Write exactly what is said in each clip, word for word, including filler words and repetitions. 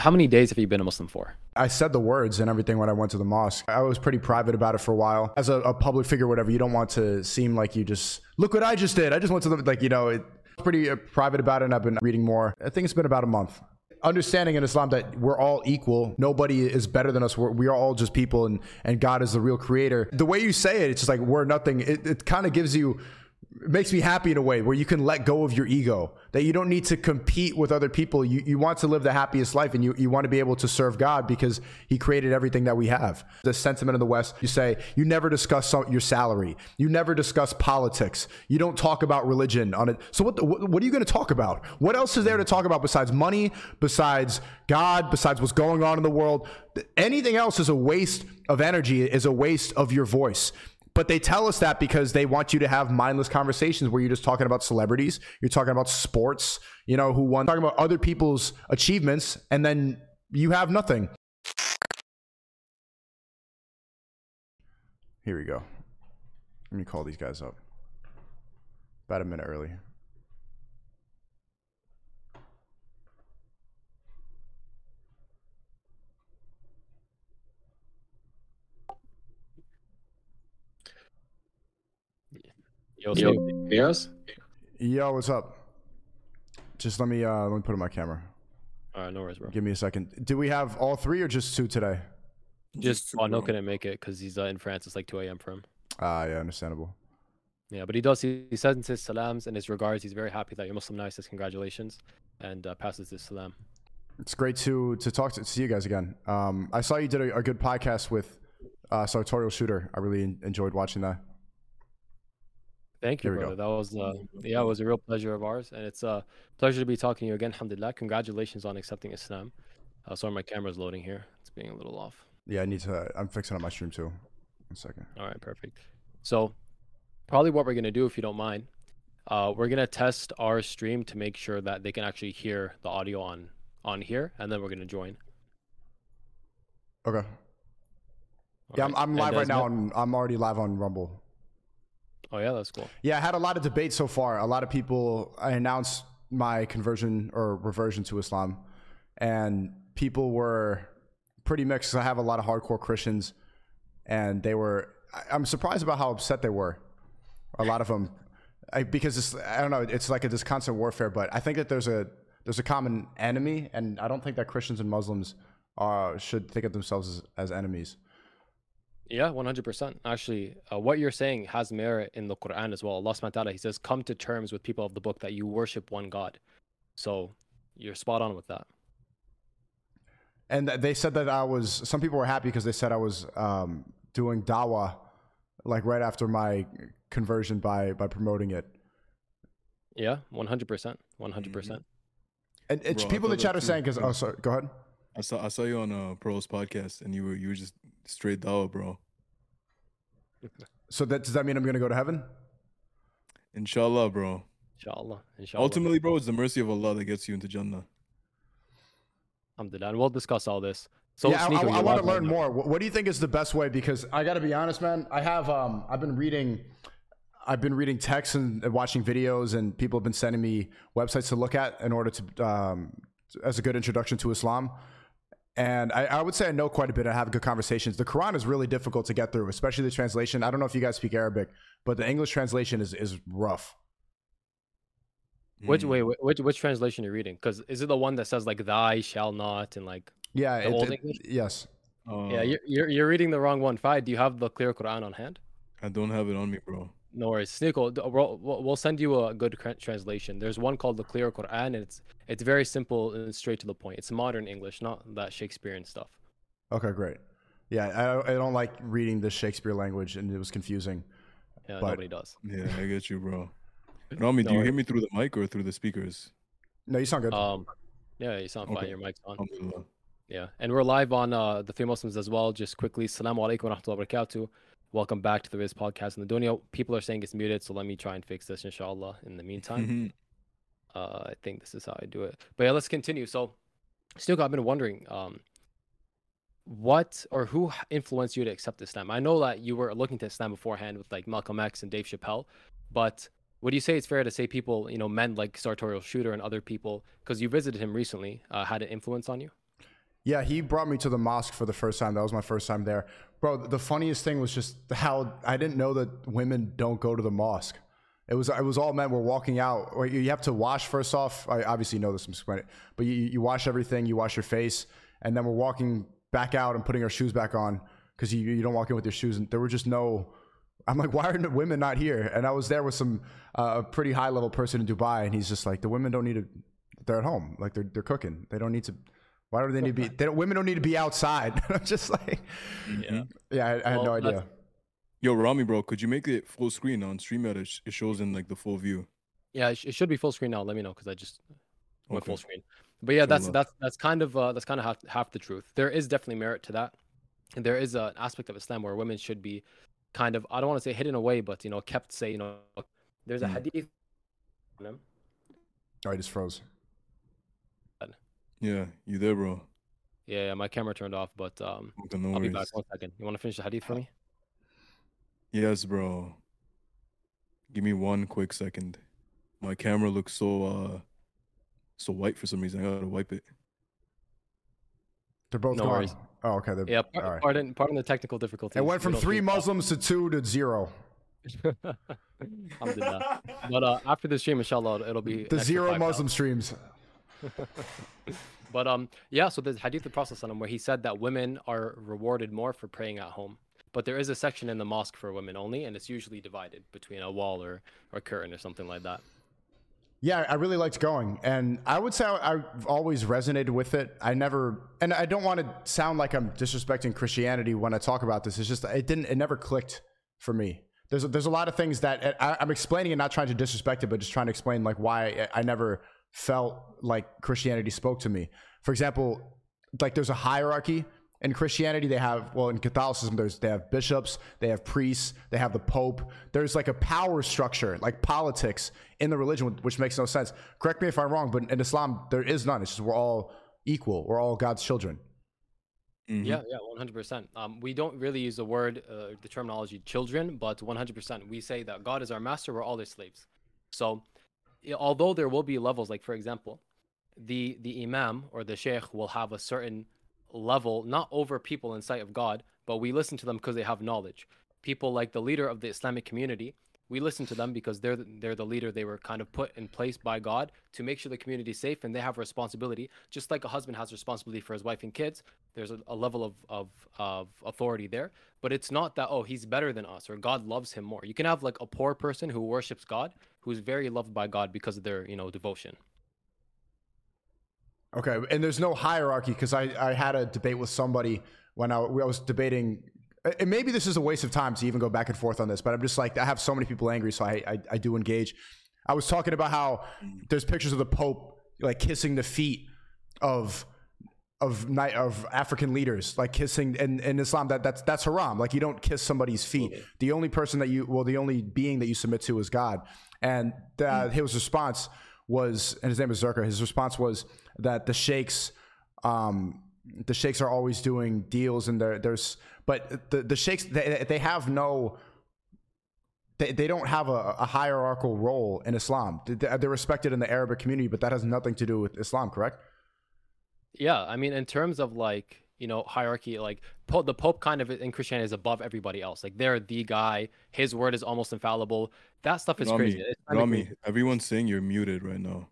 how many days have you been a Muslim for? I said the words and everything when I went to the mosque. I was pretty private about it for a while. As a, a public figure, whatever, you don't want to seem like you just, look what I just did. I just went to the, like, you know, it, pretty uh, private about it, and I've been reading more. I think it's been about a month. Understanding in Islam that we're all equal. Nobody is better than us. We're, we are all just people, and, and God is the real creator. The way you say it, it's just like we're nothing. It, it kind of gives you, it makes me happy in a way where you can let go of your ego, that you don't need to compete with other people. You you want to live the happiest life, and you, you want to be able to serve God because he created everything that we have. The sentiment of the West, you say, you never discuss your salary. You never discuss politics. You don't talk about religion on it. So what, the, what, what are you going to talk about? What else is there to talk about besides money, besides God, besides what's going on in the world? Anything else is a waste of energy, is a waste of your voice. But they tell us that because they want you to have mindless conversations where you're just talking about celebrities, you're talking about sports, you know, who won, talking about other people's achievements, and then you have nothing. Here we go. Let me call these guys up. About a minute early. Yo, Yo. Yes? Yo, what's up? Just let me uh let me put on my camera. All right, no worries, bro. Give me a second. Do we have all three or just two today? Just oh, no couldn't make it because he's uh, in France. It's like two a.m. for him. Ah, uh, yeah, understandable. Yeah, but he does. He, he sends his salams and his regards. He's very happy that you're Muslim now. He says congratulations and uh, passes his salam. It's great to to talk to see you guys again. Um, I saw you did a, a good podcast with uh, Sartorial Shooter. I really enjoyed watching that. Thank you, brother. That was uh, yeah, it was a real pleasure of ours, and it's a pleasure to be talking to you again. Alhamdulillah. Congratulations on accepting Islam. Uh, sorry, my camera's loading here. It's being a little off. Yeah, I need to. I'm fixing up my stream too. One second. All right, perfect. So, probably what we're gonna do, if you don't mind, uh, we're gonna test our stream to make sure that they can actually hear the audio on on here, and then we're gonna join. Okay. All yeah, right. I'm, I'm live right now. On, I'm already live on Rumble. Oh yeah, that's cool. Yeah, I had a lot of debate so far. A lot of people, I announced my conversion or reversion to Islam, and people were pretty mixed. I have a lot of hardcore Christians, and they were, I'm surprised about how upset they were. A lot of them, I, because it's, I don't know, it's like a, this constant warfare, but I think that there's a, there's a common enemy, and I don't think that Christians and Muslims uh, should think of themselves as, as enemies. Yeah, one hundred percent. Actually, uh, what you're saying has merit in the Quran as well. Allah subhanahu wa ta'ala, he says, come to terms with people of the book that you worship one God. So you're spot on with that. And they said that I was, some people were happy because they said I was um, doing dawah like right after my conversion by, by promoting it. Yeah, one hundred percent. one hundred percent. And it's Bro, people in the chat are saying, because, oh, sorry, go ahead. I saw I saw you on a Pro's podcast, and you were you were just straight dawah, bro. So that does that mean I'm gonna go to heaven? Inshallah, bro. Inshallah. Inshallah. Ultimately, bro, it's the mercy of Allah that gets you into Jannah. Alhamdulillah. And we'll discuss all this. So yeah, Sneako, I, I, I want to learn more. What, what do you think is the best way? Because I got to be honest, man. I have um I've been reading. I've been reading texts and watching videos, and people have been sending me websites to look at in order to um as a good introduction to Islam. And I, I would say I know quite a bit. I have good conversations. The Quran is really difficult to get through, especially the translation. I don't know if you guys speak Arabic, but the English translation is, is rough. Which wait, which which translation are you reading? Because is it the one that says like "thy shall not" and like yeah, the it, old it, English? Yes. Uh, yeah, you're, you're you're reading the wrong one. Fai, do you have the clear Quran on hand? I don't have it on me, bro. No worries, Sneako. We'll, we'll send you a good translation. There's one called the Clear Quran, and it's it's very simple and straight to the point. It's modern English, not that Shakespearean stuff. Okay, great. Yeah, I I don't like reading the Shakespeare language, and it was confusing. Yeah, but... nobody does. Yeah, I get you, bro. Rami, do no, you hear me through the mic or through the speakers? No, you sound good. Um, yeah, you sound okay. fine. Your mic's on. Yeah, and we're live on uh, the Three Muslims as well. Just quickly, Assalamu alaikum wa rahmatullahi wa barakatuh. Welcome back to the Riz podcast in the dunya. People are saying it's muted, so let me try and fix this, inshallah, in the meantime. uh, I think this is how I do it. But yeah, let's continue. So, Sneako, I've been wondering, um, what or who influenced you to accept Islam? I know that you were looking to Islam beforehand with like Malcolm X and Dave Chappelle, but would you say it's fair to say people, you know, men like Sartorial Shooter and other people, because you visited him recently, uh, had an influence on you? Yeah, he brought me to the mosque for the first time. That was my first time there. Bro, the funniest thing was just how I didn't know that women don't go to the mosque. It was it was all men. We're walking out. Or you have to wash first off. I obviously know this, I'm explaining it. But you, you wash everything. You wash your face. And then we're walking back out and putting our shoes back on because you, you don't walk in with your shoes. And there were just no... I'm like, why are women not here? And I was there with some uh, a pretty high level person in Dubai. And he's just like, the women don't need to... They're at home. Like, they're, they're cooking. They don't need to... Why do they need to be? They don't, women don't need to be outside. I'm just like, Yeah, yeah. I, I had Well, no idea. that's- Yo, Rami, bro, could you make it full screen on StreamYard? It, sh- it shows in like the full view. yeah. It, sh- it should be full screen now. Let me know because I just went Okay. full screen. But yeah, that's Inshallah. that's that's kind of uh, that's kind of half, half the truth. There is definitely merit to that, and there is an aspect of Islam where women should be kind of, I don't want to say hidden away, but you know, kept say, you know, there's a Mm. hadith. Oh, I just froze. Yeah, you there, bro? Yeah, yeah, my camera turned off, but um, Okay, no I'll be worries. back one second. You want to finish the hadith for me? Yes, bro. Give me one quick second. My camera looks so uh so white for some reason. I gotta wipe it. They're both No gone. worries. Oh, okay. They're, Yeah, all par- right. pardon, pardon the technical difficulties. It went We from don't three think- Muslims to two to zero. Alhamdulillah. But uh, after the stream, inshallah, it'll be The an extra zero five Muslim streams. But um, yeah. So there's hadith of the Prophet ﷺ where he said that women are rewarded more for praying at home. But there is a section in the mosque for women only, and it's usually divided between a wall or or curtain or something like that. Yeah, I really liked going, and I would say I- I've always resonated with it. I never, and I don't want to sound like I'm disrespecting Christianity when I talk about this. It's just it didn't, it never clicked for me. There's a, there's a lot of things that I, I'm explaining and not trying to disrespect it, but just trying to explain like why I, I never felt like Christianity spoke to me. For example, like there's a hierarchy in Christianity. They have, well, in Catholicism, there's they have bishops, they have priests, they have the Pope. There's like a power structure, like politics in the religion, which makes no sense. Correct me if I'm wrong, but in Islam there is none. It's just we're all equal. We're all God's children. Mhm. Yeah, yeah, one hundred percent. Um, we don't really use the word, uh, the terminology children, but one hundred percent we say that God is our master, we're all his slaves. So, yeah, although there will be levels, like for example, the the imam or the sheikh will have a certain level, not over people in sight of God, but we listen to them because they have knowledge. People like the leader of the Islamic community, we listen to them because they're the, they're the leader. They were kind of put in place by God to make sure the community is safe, and they have a responsibility. Just like a husband has responsibility for his wife and kids, there's a, a level of, of of authority there. But it's not that, oh, he's better than us or God loves him more. You can have like a poor person who worships God, who's very loved by God because of their, you know, devotion. Okay, and there's no hierarchy because I, I had a debate with somebody when I, I was debating, and maybe this is a waste of time to even go back and forth on this, but I'm just like, I have so many people angry, so I, I, I do engage. I was talking about how there's pictures of the Pope like kissing the feet of of night of African leaders, like kissing in, in Islam, that that's that's haram. Like you don't kiss somebody's feet. Okay. The only person that you, well, the only being that you submit to is God. And uh, his response was, and his name is Zerka. His response was that the sheikhs, um, the sheikhs are always doing deals, and there, there's, but the the sheikhs they they have no. They, they don't have a, a hierarchical role in Islam. They- They're respected in the Arabic community, but that has nothing to do with Islam, correct? Yeah, I mean, in terms of like, you know, hierarchy, like po- the Pope kind of in Christianity is above everybody else. Like they're the guy. His word is almost infallible. That stuff is Rami, crazy. It's not Rami, even- everyone's saying you're muted right now.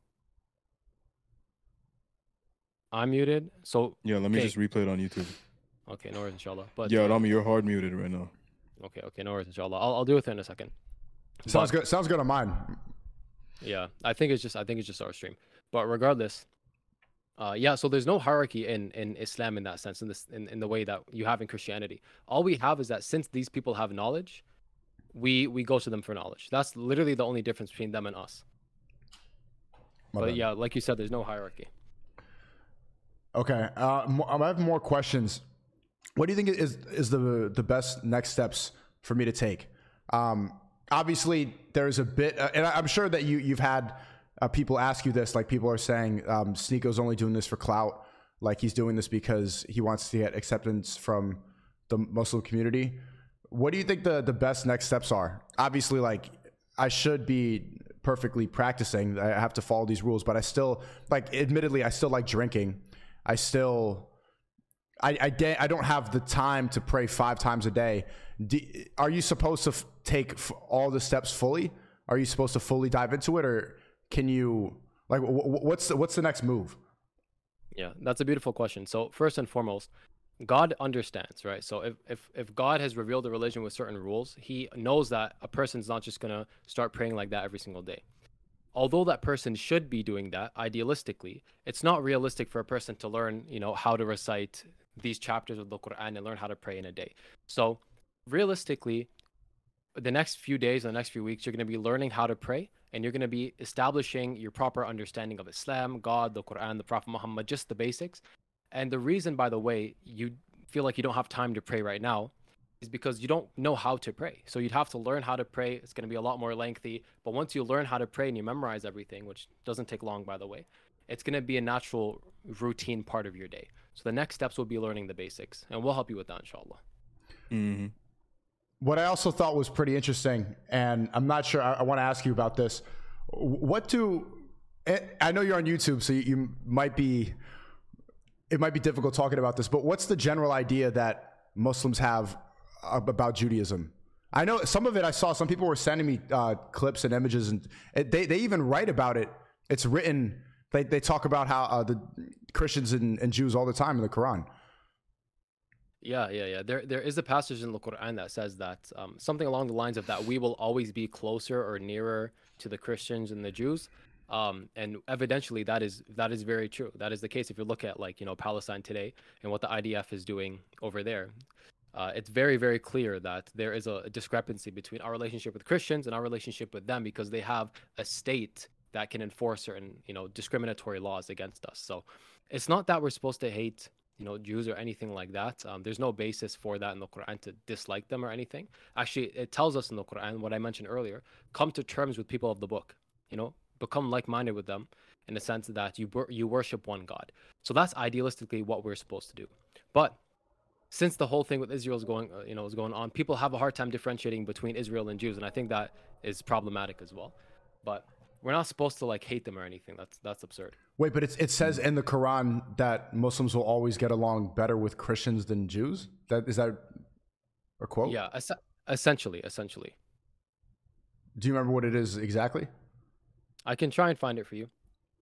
I'm muted. So Yeah, let me Okay. just replay it on YouTube. okay, no worries, inshallah. But Yeah, uh, Rami, you're hard muted right now. okay, okay, no worries, inshallah. I'll I'll do it in a second. Sounds But- good. Sounds good on mine. Yeah, I think it's just I think it's just our stream. But regardless, uh, yeah. So there's no hierarchy in in Islam in that sense, in this in, in the way that you have in Christianity. All we have is that since these people have knowledge, we we go to them for knowledge. That's literally the only difference between them and us. My But bad. yeah, like you said, there's no hierarchy. Okay. Uh, mo- I have more questions. What do you think is is the the best next steps for me to take? Um, obviously, there's a bit, uh, and I- I'm sure that you you've had uh, people ask you this. Like people are saying, um, Sneako's only doing this for clout. Like he's doing this because he wants to get acceptance from the Muslim community. What do you think the the best next steps are? Obviously, like I should be perfectly practicing. I have to follow these rules, but I still like. Admittedly, I still like drinking. I still I I, da- I don't have the time to pray five times a day. Do, are you supposed to f- take f- all the steps fully? Are you supposed to fully dive into it, or can you like w- w- what's the, what's the next move? Yeah, that's a beautiful question. So first and foremost, God understands, right? So if, if if God has revealed a religion with certain rules, he knows that a person's not just gonna start praying like that every single day. Although that person should be doing that idealistically, it's not realistic for a person to learn, you know, how to recite these chapters of the Quran and learn how to pray in a day. So realistically, the next few days, the next few weeks, you're going to be learning how to pray, and you're going to be establishing your proper understanding of Islam, God, the Quran, the Prophet Muhammad, just the basics. And the reason, by the way, you feel like you don't have time to pray right now is because you don't know how to pray. So you'd have to learn how to pray. It's going to be a lot more lengthy. But once you learn how to pray and you memorize everything, which doesn't take long, by the way, it's going to be a natural routine part of your day. So the next steps will be learning the basics, and we'll help you with that, inshallah. Mm-hmm. What I also thought was pretty interesting, and I'm not sure, I, I want to ask you about this. What do, I know you're on YouTube, so you, you might be, it might be difficult talking about this, but what's the general idea that Muslims have about Judaism? I know some of it I saw, some people were sending me uh, clips and images, and it, they, they even write about it. It's written, they, they talk about how uh, the Christians and, and Jews all the time in the Quran. Yeah, yeah, yeah. There, there is a passage in the Quran that says that um, something along the lines of that we will always be closer or nearer to the Christians and the Jews. Um, and evidently that is that is very true. That is the case if you look at, like, you know, Palestine today and what the I D F is doing over there. Uh, it's very, very clear that there is a, a discrepancy between our relationship with Christians and our relationship with them, because they have a state that can enforce certain, you know, discriminatory laws against us. So it's not that we're supposed to hate, you know, Jews or anything like that. Um, there's no basis for that in the Quran to dislike them or anything. Actually, it tells us in the Quran, what I mentioned earlier, come to terms with people of the book, you know, become like-minded with them in the sense that you you worship one God. So that's idealistically what we're supposed to do. But since the whole thing with Israel is going, uh, you know, is going on, people have a hard time differentiating between Israel and Jews, and I think that is problematic as well. But we're not supposed to like hate them or anything. That's that's absurd. Wait, but it's, it says in the Quran that Muslims will always get along better with Christians than Jews? That is that a quote? Yeah, es- essentially, essentially. Do you remember what it is exactly? I can try and find it for you.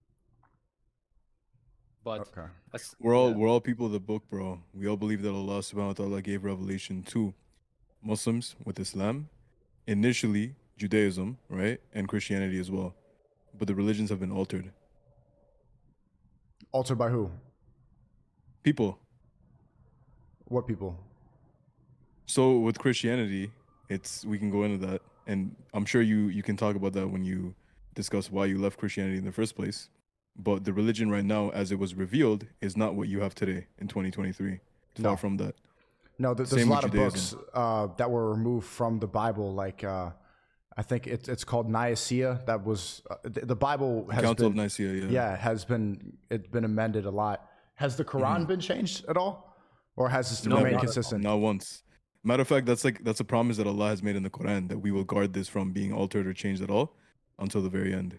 But Okay. as- We're all yeah. we're all people of the book, bro. We all believe that Allah subhanahu wa ta'ala gave revelation to Muslims with Islam, initially Judaism, right? And Christianity as well. But the religions have been altered. Altered by who? People. What people? So with Christianity, it's we can go into that, and I'm sure you you can talk about that when you discuss why you left Christianity in the first place. But the religion right now, as it was revealed, is not what you have today in twenty twenty-three. Far No. from that. No, th- there's Same a with lot of Judaism. books uh, that were removed from the Bible. Like uh, I think it's it's called Nicaea. That was uh, the, the Bible has Council of been Nicaea, yeah. yeah has been it's been amended a lot. Has the Quran Mm-hmm. been changed at all, or has this No, remained not- consistent? Not once. Matter of fact, that's like that's a promise that Allah has made in the Quran, that we will guard this from being altered or changed at all until the very end.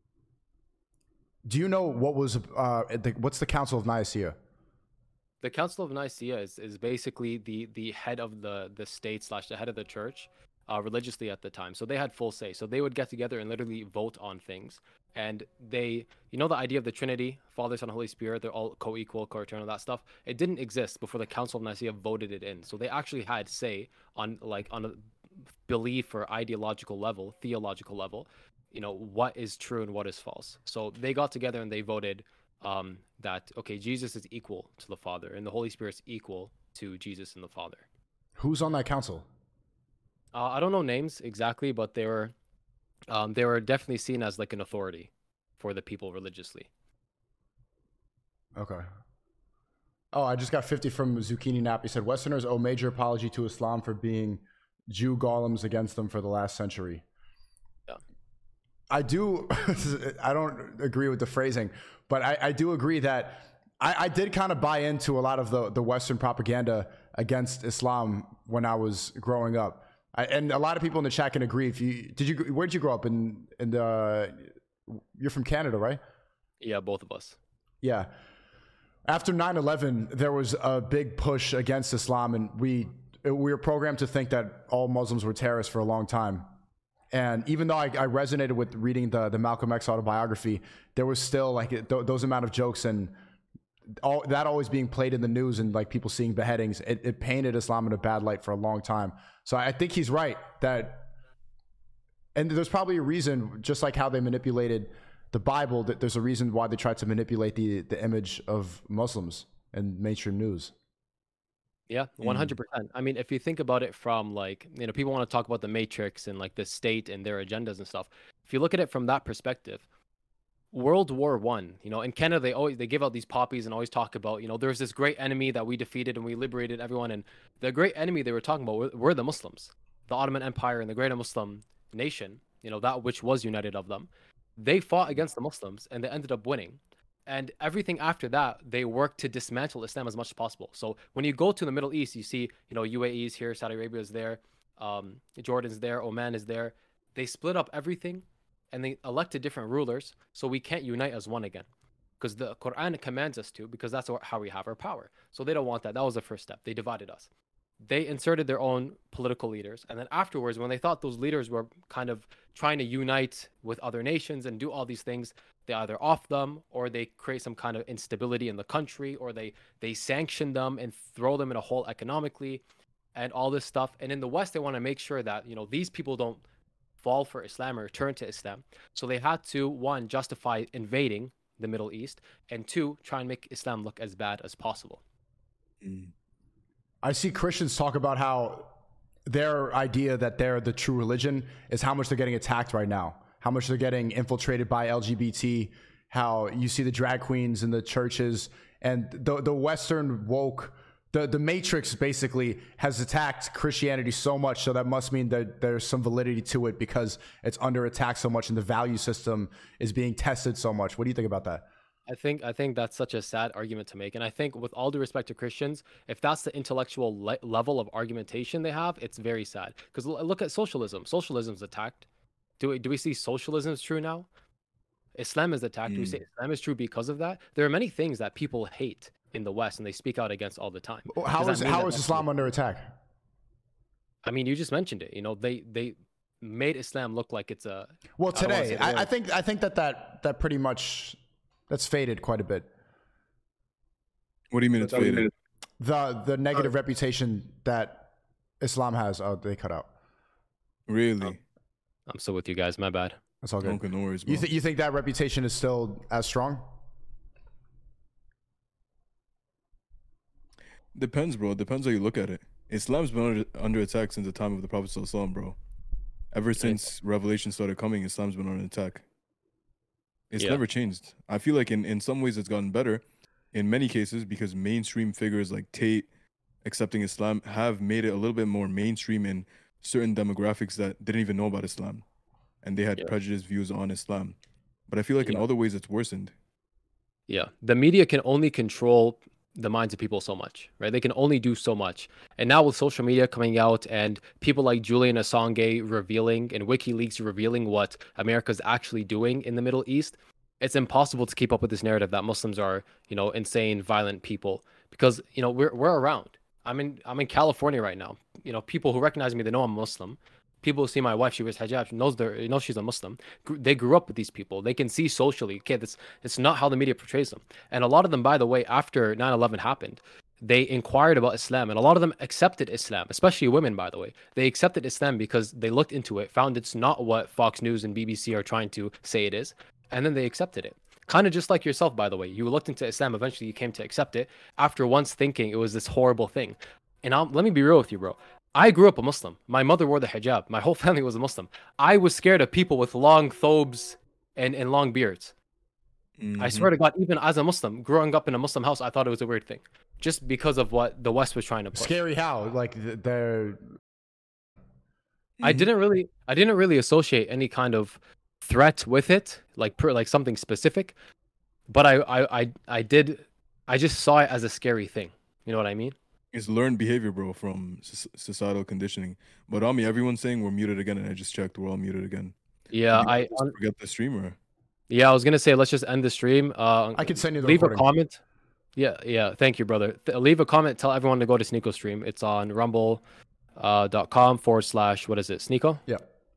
Do you know what was uh, the, what's the Council of Nicaea? The Council of Nicaea is, is basically the the head of the the state slash the head of the church, uh, religiously at the time. So they had full say. So they would get together and literally vote on things. And they, you know, the idea of the Trinity, Father, Son, Holy Spirit, they're all co-equal, co-eternal, that stuff. It didn't exist before the Council of Nicaea voted it in. So they actually had say on like on a belief or ideological level, theological level, you know, what is true and what is false. So they got together and they voted um, that, okay, Jesus is equal to the Father and the Holy Spirit is equal to Jesus and the Father. Who's on that council? Uh, I don't know names exactly, but they were um, they were definitely seen as like an authority for the people religiously. Okay. Oh, I just got fifty from Zucchini Nap. He said, Westerners owe major apology to Islam for being Jew golems against them for the last century. Yeah. I do, I don't agree with the phrasing, but I, I do agree that I, I did kind of buy into a lot of the, the Western propaganda against Islam when I was growing up. I, and a lot of people in the chat can agree. If you did you where did you grow up in in the you're from Canada, right? Yeah, both of us. Yeah. After nine eleven, there was a big push against Islam, and we we were programmed to think that all Muslims were terrorists for a long time. And even though I, I resonated with reading the the Malcolm X autobiography, there was still like th- those amount of jokes and all that always being played in the news and like people seeing beheadings. It, it painted Islam in a bad light for a long time. So I think he's right that, and there's probably a reason, just like how they manipulated the Bible, that there's a reason why they tried to manipulate the the image of Muslims in mainstream news. Yeah, one hundred percent. I mean, if you think about it from like, you know, people want to talk about the Matrix and like the state and their agendas and stuff. If you look at it from that perspective, World War One, you know, in Canada, they always they give out these poppies and always talk about, you know, there's this great enemy that we defeated and we liberated everyone. And the great enemy they were talking about were, were the Muslims, the Ottoman Empire and the greater Muslim nation, you know, that which was united of them. They fought against the Muslims and they ended up winning. And everything after that, they worked to dismantle Islam as much as possible. So when you go to the Middle East, you see, you know, U A E is here, Saudi Arabia is there, um, Jordan's there, Oman is there. They split up everything and they elected different rulers, so we can't unite as one again. Because the Quran commands us to, because that's how we have our power. So they don't want that. That was the first step. They divided us. They inserted their own political leaders. And then afterwards, when they thought those leaders were kind of trying to unite with other nations and do all these things, they either off them or they create some kind of instability in the country, or they they sanction them and throw them in a hole economically and all this stuff. And in the West, they want to make sure that, you know, these people don't fall for Islam or turn to Islam. So they had to, one, justify invading the Middle East, and two, try and make Islam look as bad as possible. Mm. I see Christians talk about how their idea that they're the true religion is how much they're getting attacked right now, how much they're getting infiltrated by L G B T, how you see the drag queens in the churches, and the the Western woke, the, the Matrix basically has attacked Christianity so much, so that must mean that there's some validity to it because it's under attack so much and the value system is being tested so much. What do you think about that? I think I think that's such a sad argument to make, and I think, with all due respect to Christians, if that's the intellectual le- level of argumentation they have, it's very sad. Because l- look at socialism. Socialism's attacked. Do we do we see socialism is true now? Islam is attacked. Do we Mm. say Islam is true because of that? There are many things that people hate in the West, and they speak out against all the time. How Does that is mean how that is that's Islam true? under attack? I mean, you just mentioned it. You know, they they made Islam look like it's a. Well, I don't wanna today, say the I, I word. think I think that, that that pretty much that's faded quite a bit. What do you mean it's faded? The the negative reputation that Islam has, oh, they cut out. Really? I'm still with you guys. My bad. That's all good. Okay, no worries, bro. You, th- you think that reputation is still as strong? Depends, bro. Depends how you look at it. Islam's been under, under attack since the time of the Prophet ﷺ, bro. Ever since Revelation started coming, Islam's been under attack. It's Yeah. never changed. I feel like in, in some ways it's gotten better. In many cases, because mainstream figures like Tate accepting Islam have made it a little bit more mainstream in certain demographics that didn't even know about Islam. And they had Yeah. prejudiced views on Islam. But I feel like in Yeah. other ways it's worsened. Yeah, the media can only control the minds of people so much, right? They can only do so much. And now with social media coming out and people like Julian Assange revealing and WikiLeaks revealing what America's actually doing in the Middle East, it's impossible to keep up with this narrative that Muslims are, you know, insane, violent people, because, you know, we're we're around. I'm in I'm in California right now. You know, people who recognize me, they know I'm Muslim. People who see my wife, she wears hijab, she knows they're, you know, she's a Muslim. Gr- They grew up with these people. They can see socially. Okay, that's it's not how the media portrays them. And a lot of them, by the way, after nine eleven happened, they inquired about Islam, and a lot of them accepted Islam, especially women, by the way. They accepted Islam because they looked into it, found it's not what Fox News and B B C are trying to say it is, and then they accepted it. Kind of just like yourself, by the way. You looked into Islam, eventually you came to accept it after once thinking it was this horrible thing. And I'll, let me be real with you, bro. I grew up a Muslim. My mother wore the hijab. My whole family was a Muslim. I was scared of people with long thobes and, and long beards. I Mhm. swear to God, even as a Muslim, growing up in a Muslim house, I thought it was a weird thing. Just because of what the West was trying to push. Scary how? Like th- they're I Mhm. didn't really I didn't really associate any kind of threat with it, like per, like something specific. But I, I I I did I just saw it as a scary thing. You know what I mean? It's learned behavior, bro, from soc- societal conditioning. But Ami, everyone's saying we're muted again, and I just checked. We're all muted again. Yeah, Did you I just forget the streamer. yeah, I was gonna say let's just end the stream. Uh I could send you the leave a recording. comment. Yeah, yeah. Thank you, brother. Th- leave a comment. Tell everyone to go to Sneeko stream. It's on rumble uh, dot com forward slash, what is it, Sneeko? Yeah.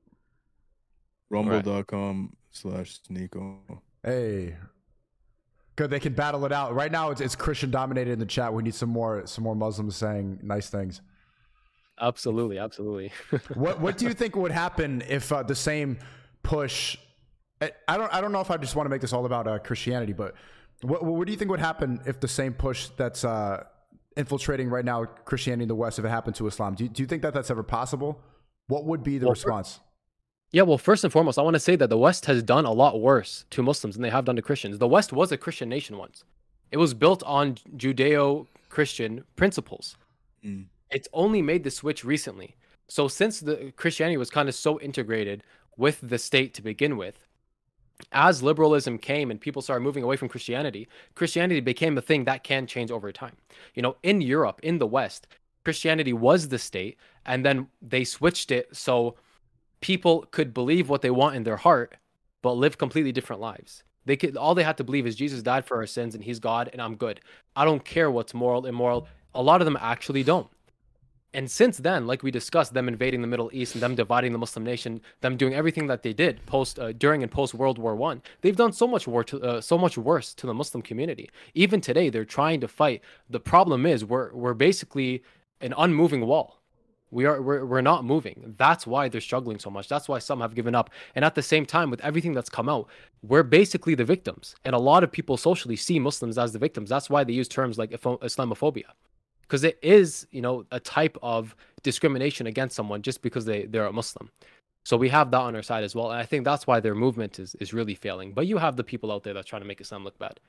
Rumble.com slash Sneeko. Hey. Good. They can battle it out. Right now, it's, it's Christian dominated in the chat. We need some more some more Muslims saying nice things. Absolutely, absolutely. What What do you think would happen if uh, the same push? I I don't I don't know if I just want to make this all about uh, Christianity, but what what do you think would happen if the same push that's uh, infiltrating right now Christianity in the West, if it happened to Islam? Do you, do you think that that's ever possible? What would be the Well, response? Yeah, well, first and foremost, I want to say that the West has done a lot worse to Muslims than they have done to Christians. The West was a Christian nation once. It was built on Judeo-Christian principles. Mm. It's only made the switch recently. So since the Christianity was kind of so integrated with the state to begin with, as liberalism came and people started moving away from Christianity, Christianity became a thing that can change over time. You know, in Europe, in the West, Christianity was the state, and then they switched it so people could believe what they want in their heart, but live completely different lives. They could all they had to believe is Jesus died for our sins and he's God and I'm good. I don't care what's moral, immoral. A lot of them actually don't. And since then, like we discussed, them invading the Middle East and them dividing the Muslim nation, them doing everything that they did post uh, during and post World War One, they've done so much war to, uh, so much worse to the Muslim community. Even today, they're trying to fight. The problem is we're we're basically an unmoving wall. We are we're, we're not moving. That's why they're struggling so much. That's why some have given up. And at the same time, with everything that's come out, we're basically the victims. And a lot of people socially see Muslims as the victims. That's why they use terms like Islamophobia. Because it is, you know, a type of discrimination against someone just because they, they're a Muslim. So we have that on our side as well. And I think that's why their movement is, is really failing. But you have the people out there that's trying to make Islam look bad.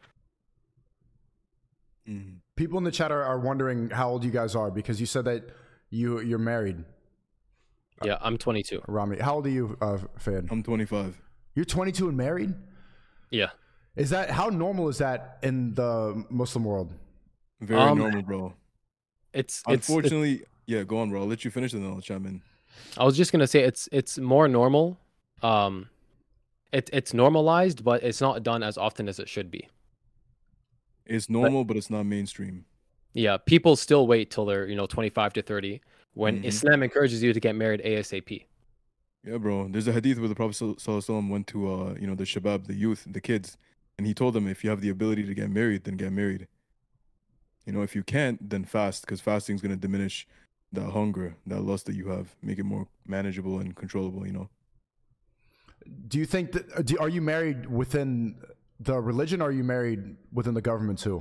Mm. People in the chat are, are wondering how old you guys are, because you said that you, you're married. Yeah, I'm twenty-two. Rami, how old are you, uh, Fayed? I'm twenty-five. You're twenty-two and married? Yeah. Is that, how normal is that in the Muslim world? Very Um, normal, bro. It's, it's Unfortunately, it's, yeah, go on, bro. I'll let you finish and then I'll chime in. I was just gonna say it's it's more normal. Um, it it's normalized, but it's not done as often as it should be. It's normal, but, but it's not mainstream. Yeah, people still wait till they're, you know, twenty-five to thirty when Mhm. Islam encourages you to get married ASAP. Yeah, bro. There's a hadith where the Prophet Sallallahu Alaihi Wasallam went to, uh, you know, the shabab, the youth, the kids, and he told them, if you have the ability to get married, then get married. You know, if you can't, then fast, because fasting is going to diminish that hunger, that lust that you have, make it more manageable and controllable, you know? Do you think that, do, are you married within the religion, or are you married within the government too?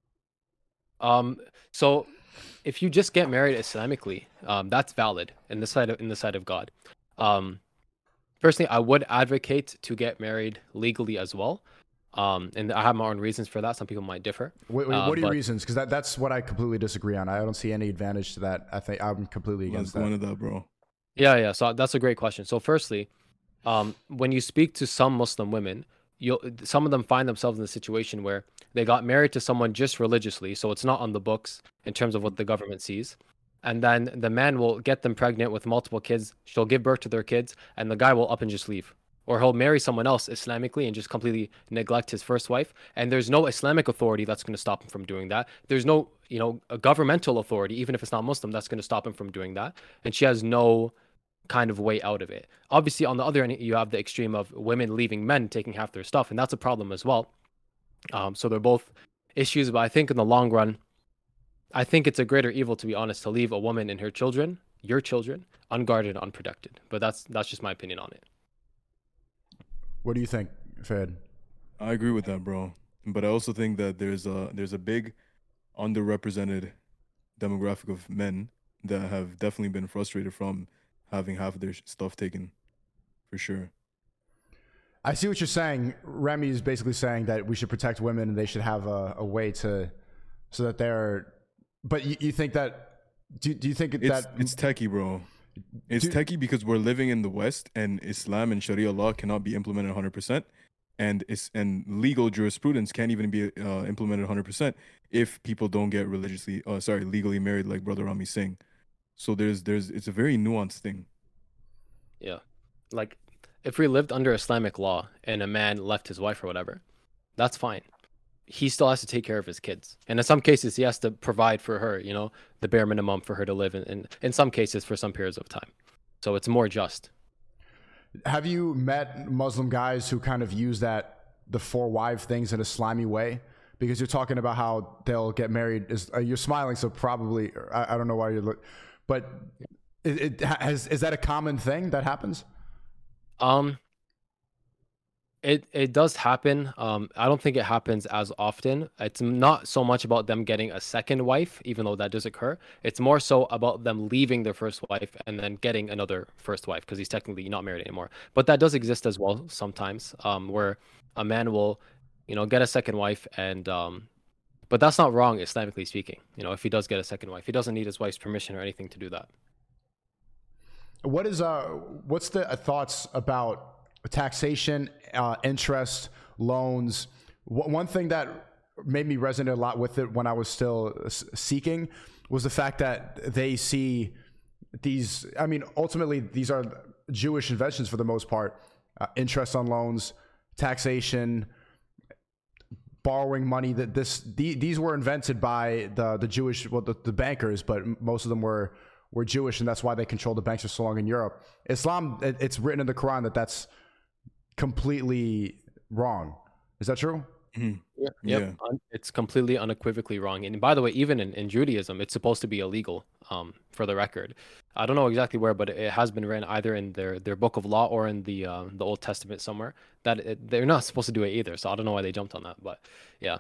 Um, so if you just get married Islamically, um, that's valid in the sight of in the sight of God. Um, personally, I would advocate to get married legally as well. Um, and I have my own reasons for that. Some people might differ. Wait, wait, Uh, what are your but- reasons? Because that, that's what I completely disagree on. I don't see any advantage to that. I think I'm completely Let's against go that. into that, bro. Yeah, yeah. So that's a great question. So firstly, um, when you speak to some Muslim women, you'll some of them find themselves in a situation where they got married to someone just religiously, so it's not on the books in terms of what the government sees. And then the man will get them pregnant with multiple kids. She'll give birth to their kids, and the guy will up and just leave. Or he'll marry someone else Islamically and just completely neglect his first wife. And there's no Islamic authority that's going to stop him from doing that. There's no, you know, a governmental authority, even if it's not Muslim, that's going to stop him from doing that. And she has no kind of way out of it. Obviously, on the other end, you have the extreme of women leaving men taking half their stuff, and that's a problem as well. Um, so they're both issues, but I think in the long run, I think it's a greater evil, to be honest, to leave a woman and her children, your children, unguarded and unprotected. But that's that's just my opinion on it. What do you think, Fed? I agree with that, bro. But I also think that there's a there's a big underrepresented demographic of men that have definitely been frustrated from having half of their sh- stuff taken, for sure. I see what you're saying. Remy is basically saying that we should protect women and they should have a, a way to, so that they're, but you, you think that, do, do you think It's that, it's techie, bro. It's Do- techie because we're living in the West and Islam and Sharia law cannot be implemented one hundred percent. And it's, and legal jurisprudence can't even be uh, implemented one hundred percent if people don't get religiously, uh, sorry, legally married, like Brother Rami saying. So there's, there's, it's a very nuanced thing. Yeah. Like, if we lived under Islamic law and a man left his wife or whatever, that's fine. he still has to take care of his kids, and in some cases he has to provide for her, you know, the bare minimum for her to live in, in, in some cases for some periods of time. So it's more just. Have you met Muslim guys who kind of use that the four wife things in a slimy way? Because you're talking about how they'll get married. Is uh, you're smiling, so probably I, I don't know why you look, but it, it has is that a common thing that happens? Um, it it does happen. Um, I don't think it happens as often. It's not so much about them getting a second wife, even though that does occur. It's more so about them leaving their first wife and then getting another first wife because he's technically not married anymore. But that does exist as well sometimes, um, where a man will, you know, get a second wife and um, but that's not wrong Islamically speaking. You know, if he does get a second wife, he doesn't need his wife's permission or anything to do that. What is uh what's the uh, thoughts about taxation, uh, interest, loans? W- one thing that made me resonate a lot with it when I was still s- seeking was the fact that they see these. I mean, ultimately, these are Jewish inventions for the most part. Uh, interest on loans, taxation, borrowing money. That this the, these were invented by the the Jewish well the, the bankers, but most of them were. were Jewish, and that's why they controlled the banks for so long in Europe. Islam, it, it's written in the Quran that that's completely wrong. Is that true? Mm-hmm. Yeah. Yep. Yeah. It's completely unequivocally wrong. And by the way, even in, in Judaism, it's supposed to be illegal, um, for the record. I don't know exactly where, but it has been written either in their, their book of law or in the uh, the Old Testament somewhere that it, they're not supposed to do it either. So I don't know why they jumped on that, but yeah.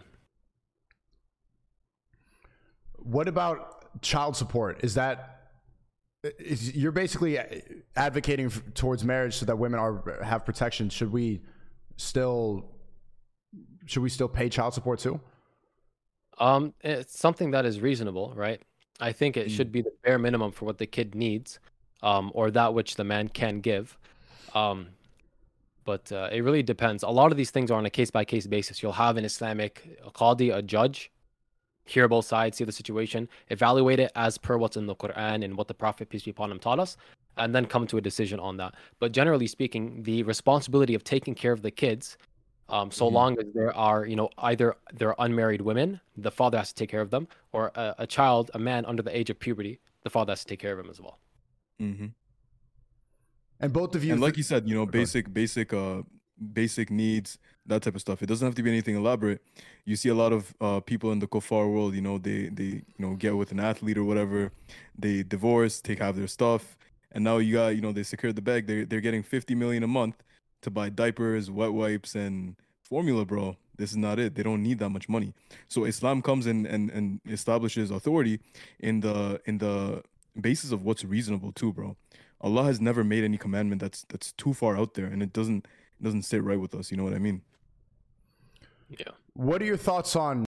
What about child support? Is that Is, you're basically advocating f- towards marriage so that women are have protection. Should we still should we still pay child support too? Um, it's something that is reasonable, right? I think it mm. should be the bare minimum for what the kid needs, um, or that which the man can give. Um, but uh, it really depends. A lot of these things are on a case by case basis. You'll have an Islamic qadi, a judge, hear both sides, see the situation, evaluate it as per what's in the Quran and what the Prophet, peace be upon him, taught us, and then come to a decision on that. But generally speaking, the responsibility of taking care of the kids, um, so mm-hmm. long as there are, you know, either they're unmarried women, the father has to take care of them, or a, a child, a man under the age of puberty, the father has to take care of him as well. Mm-hmm. And both of you, and like you said, you know, basic, basic, uh, basic needs, that type of stuff. It doesn't have to be anything elaborate. You see a lot of uh, people in the kuffar world, you know, they, they, you know, get with an athlete or whatever, they divorce, take half their stuff, and now you got, you know, they secured the bag. They're, they're getting fifty million a month to buy diapers, wet wipes, and formula, bro. This is not it. They don't need that much money. So Islam comes in and, and establishes authority in the, in the basis of what's reasonable too, bro. Allah has never made any commandment that's, that's too far out there, and it doesn't, it doesn't sit right with us. You know what I mean? Yeah. What are your thoughts on?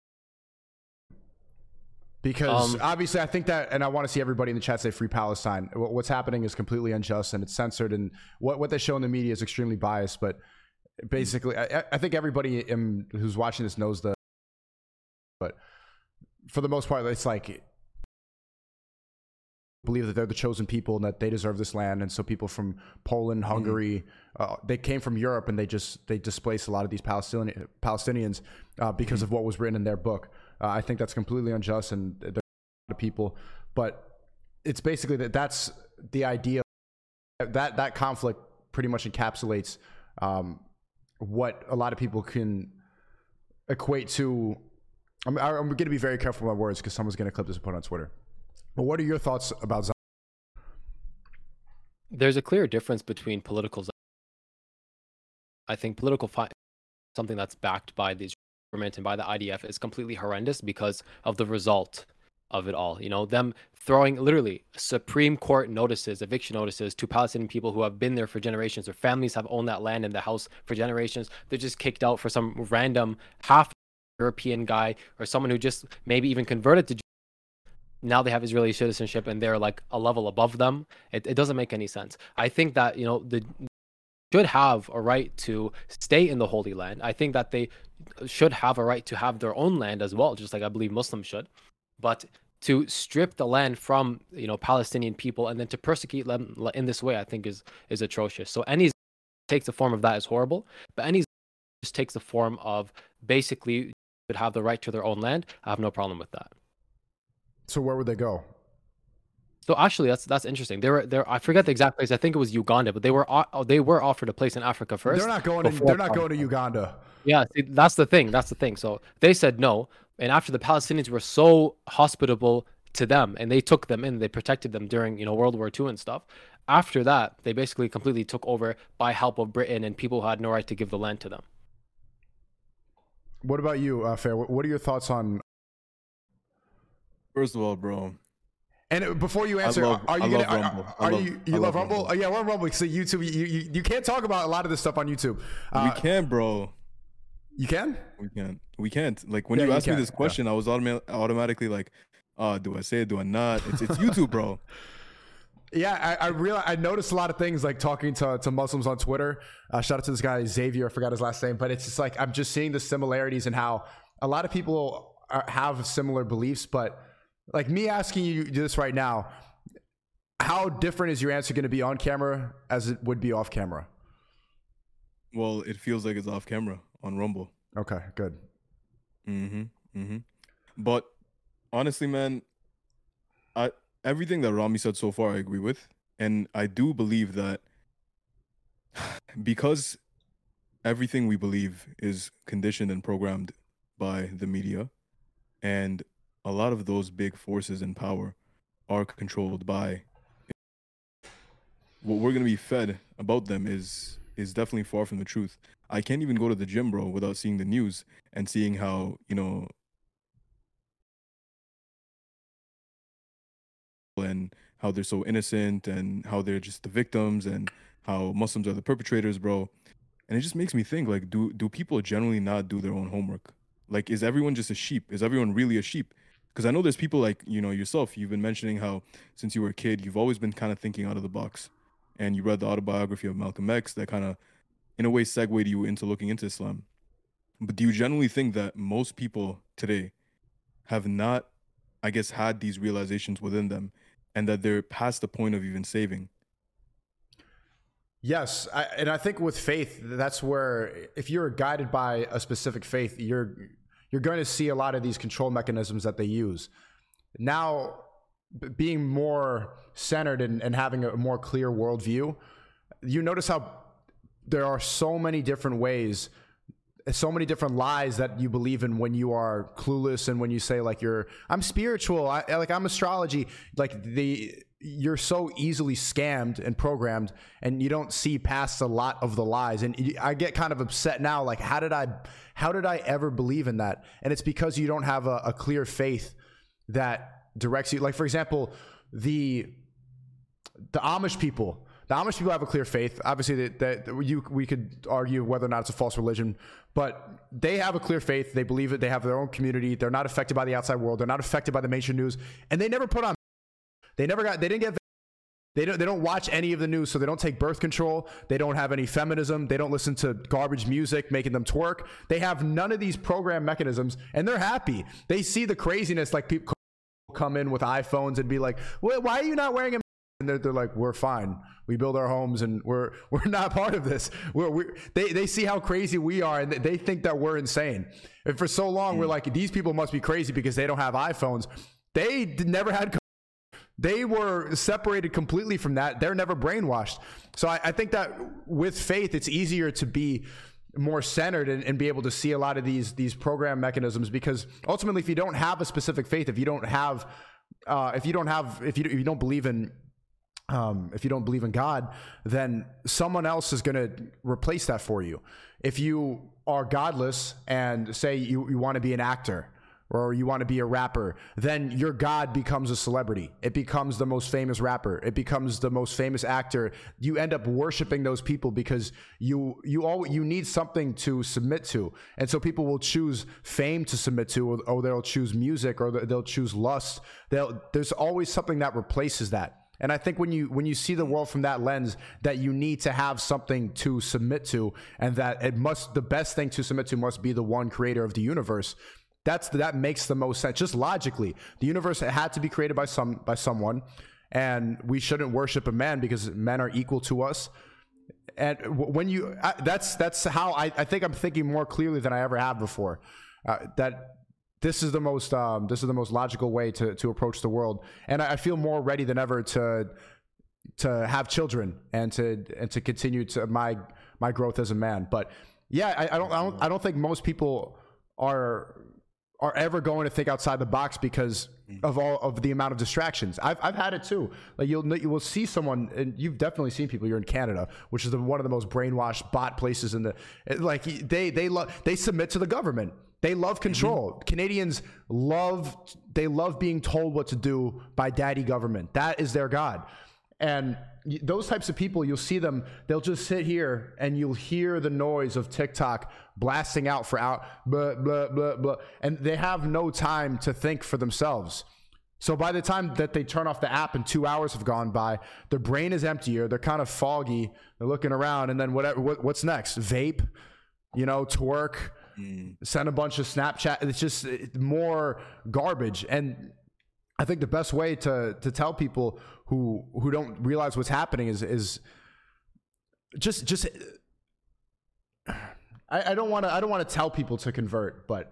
Because um, obviously, I think that, and I want to see everybody in the chat say "Free Palestine." What's happening is completely unjust and it's censored, and what what they show in the media is extremely biased. But basically, I, I think everybody in, who's watching this knows the. But for the most part, it's like believe that they're the chosen people and that they deserve this land, and so people from Poland, Hungary, mm-hmm. uh, they came from Europe and they just they displaced a lot of these Palestinian Palestinians uh, because mm-hmm. of what was written in their book. Uh, I think that's completely unjust, and there are a lot of people, but it's basically that that's the idea. That that conflict pretty much encapsulates um, what a lot of people can equate to. I'm, I'm going to be very careful with my words because someone's going to clip this and put it on Twitter. But what are your thoughts about Zion? There's a clear difference between political Zion. I think political fi- something that's backed by the government and by the I D F is completely horrendous because of the result of it all. You know, them throwing literally Supreme Court notices, eviction notices to Palestinian people who have been there for generations. Their families have owned that land and the house for generations. They're just kicked out for some random half European guy or someone who just maybe even converted to. Now they have Israeli citizenship and they're like a level above them. It, it doesn't make any sense. I think that, you know, the should have a right to stay in the Holy Land. I think that they should have a right to have their own land as well, just like I believe Muslims should. But to strip the land from, you know, Palestinian people and then to persecute them in this way, I think is is atrocious. So any takes the form of that is horrible, but any just takes the form of basically have the right to their own land, I have no problem with that. So where would they go? So actually, that's that's interesting. They were there. I forget the exact place. I think it was Uganda, but they were o- they were offered a place in Africa first. They're not going. To, they're not going to Uganda. Yeah, see, that's the thing. That's the thing. So they said no, and after the Palestinians were so hospitable to them, and they took them in, they protected them during you know World War Two and stuff. After that, they basically completely took over by help of Britain and people who had no right to give the land to them. What about you, uh, Fair? What are your thoughts on? First of all, bro. And before you answer, love, are you I gonna? love Are, are love, you you love, love Rumble? Rumble? Oh, yeah, we're on Rumble. So YouTube, you, you you can't talk about a lot of this stuff on YouTube. Uh, we can, bro. You can? We can't. We can't. Like when yeah, you you asked can. me this question, yeah. I was automa- automatically like, uh, do I say it? Do I not? It's it's YouTube, bro. Yeah, I, I realized I noticed a lot of things like talking to, to Muslims on Twitter. Uh, shout out to this guy Xavier, I forgot his last name, but it's just like I'm just seeing the similarities in how a lot of people are, have similar beliefs. But like me asking you this right now, how different is your answer going to be on camera as it would be off camera? Well, it feels like it's off camera on Rumble. Okay, good. Mm-hmm. Mm-hmm. But honestly, man, I. Everything that Rami said so far, I agree with. And I do believe that because everything we believe is conditioned and programmed by the media, and a lot of those big forces in power are controlled by what we're going to be fed about them is is definitely far from the truth. I can't even go to the gym, bro, without seeing the news and seeing how, you know, and how they're so innocent and how they're just the victims and how Muslims are the perpetrators, bro. And it just makes me think, like, do do people generally not do their own homework? Like, is everyone just a sheep? Is everyone really a sheep? Because I know there's people like, you know, yourself, you've been mentioning how since you were a kid, you've always been kind of thinking out of the box. And you read the autobiography of Malcolm X that kind of, in a way, segued you into looking into Islam. But do you generally think that most people today have not, I guess, had these realizations within them and that they're past the point of even saving? Yes, I, and I think with faith, that's where if you're guided by a specific faith, you're you're going to see a lot of these control mechanisms that they use. Now, b- being more centered and, and having a more clear worldview, you notice how there are so many different ways, so many different lies that you believe in when you are clueless and when you say like you're I'm spiritual, I, like I'm astrology, like the you're so easily scammed and programmed and you don't see past a lot of the lies. And I get kind of upset now, like how did I how did I ever believe in that? And it's because you don't have a, a clear faith that directs you. Like for example, the the Amish people. The Amish people have a clear faith. Obviously, that, that you we could argue whether or not it's a false religion, but they have a clear faith. They believe it. They have their own community. They're not affected by the outside world. They're not affected by the mainstream news, and they never put on. They never got. They didn't get. They don't. They don't watch any of the news, so they don't take birth control. They don't have any feminism. They don't listen to garbage music making them twerk. They have none of these program mechanisms, and they're happy. They see the craziness, like people come in with iPhones and be like, "Why are you not wearing a?" And they're, they're like, we're fine. We build our homes and we're we're not part of this. We're, we they, they see how crazy we are and they think that we're insane. And for so long, mm. we're like, these people must be crazy because they don't have iPhones. They did, never had, they were separated completely from that. They're never brainwashed. So I, I think that with faith, it's easier to be more centered and, and be able to see a lot of these, these program mechanisms, because ultimately, if you don't have a specific faith, if you don't have, uh, if you don't have, if you, if you don't believe in, Um, if you don't believe in God, then someone else is going to replace that for you. If you are godless and say you, you want to be an actor or you want to be a rapper, then your God becomes a celebrity. It becomes the most famous rapper. It becomes the most famous actor. You end up worshiping those people because you you all you need something to submit to, and so people will choose fame to submit to, or, or they'll choose music, or they'll choose lust. They'll, there's always something that replaces that. And I think when you when you see the world from that lens, that you need to have something to submit to, and that it must the best thing to submit to must be the one creator of the universe. That's that makes the most sense. Just logically, the universe had to be created by some by someone, and we shouldn't worship a man because men are equal to us. And when you I, that's that's how I, I think I'm thinking more clearly than I ever have before. uh, that this is the most um, this is the most logical way to to approach the world, and I, I feel more ready than ever to to have children and to and to continue to my my growth as a man. But yeah, I, I don't I don't I don't think most people are are ever going to think outside the box because of all of the amount of distractions. I've I've had it too. Like you'll you will see someone, and you've definitely seen people. You're in Canada, which is the, one of the most brainwashed bot places in the. Like they they love they submit to the government. They love control. Mm-hmm. Canadians love they love being told what to do by daddy government. That is their god. And those types of people, you'll see them, they'll just sit here and you'll hear the noise of TikTok blasting out for out, blah, blah, blah, blah. And they have no time to think for themselves. So by the time that they turn off the app and two hours have gone by, their brain is emptier. They're kind of foggy. They're looking around, and then whatever, what, what's next? Vape, you know, twerk, mm. send a bunch of Snapchat. It's just more garbage. And I think the best way to to tell people who who don't realize what's happening is is just just I, I don't want to I don't want to tell people to convert, but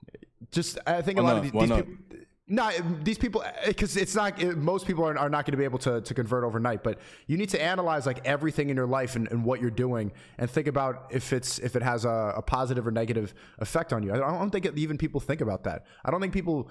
just I think a Why lot not? of these, Why these not? people. No, these people, because it's not, most people are, are not going to be able to, to convert overnight, but you need to analyze like everything in your life and, and what you're doing and think about if it's, if it has a, a positive or negative effect on you. I don't, I don't think even people think about that. I don't think people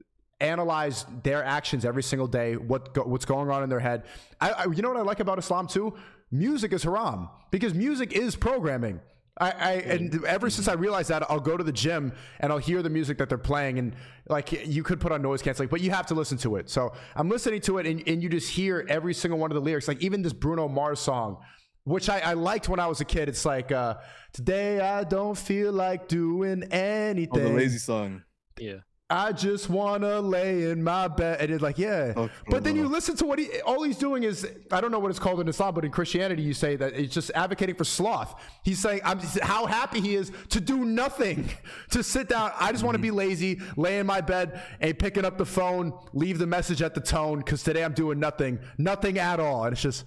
analyze their actions every single day, what go, what's going on in their head. I, I, you know what I like about Islam too? Music is haram because music is programming. I, I and ever since I realized that, I'll go to the gym and I'll hear the music that they're playing, and like you could put on noise canceling, but you have to listen to it. So I'm listening to it, and, and you just hear every single one of the lyrics. Like even this Bruno Mars song, which I, I liked when I was a kid. It's like uh, today I don't feel like doing anything. Oh, the lazy song. Yeah. I just wanna lay in my bed, and it's like, yeah. Oh, but then no. you listen to what he, all he's doing is, I don't know what it's called in Islam, but in Christianity, you say that it's just advocating for sloth. He's saying I'm how happy he is to do nothing, to sit down. I just want to be lazy, lay in my bed, and picking up the phone, leave the message at the tone, because today I'm doing nothing, nothing at all, and it's just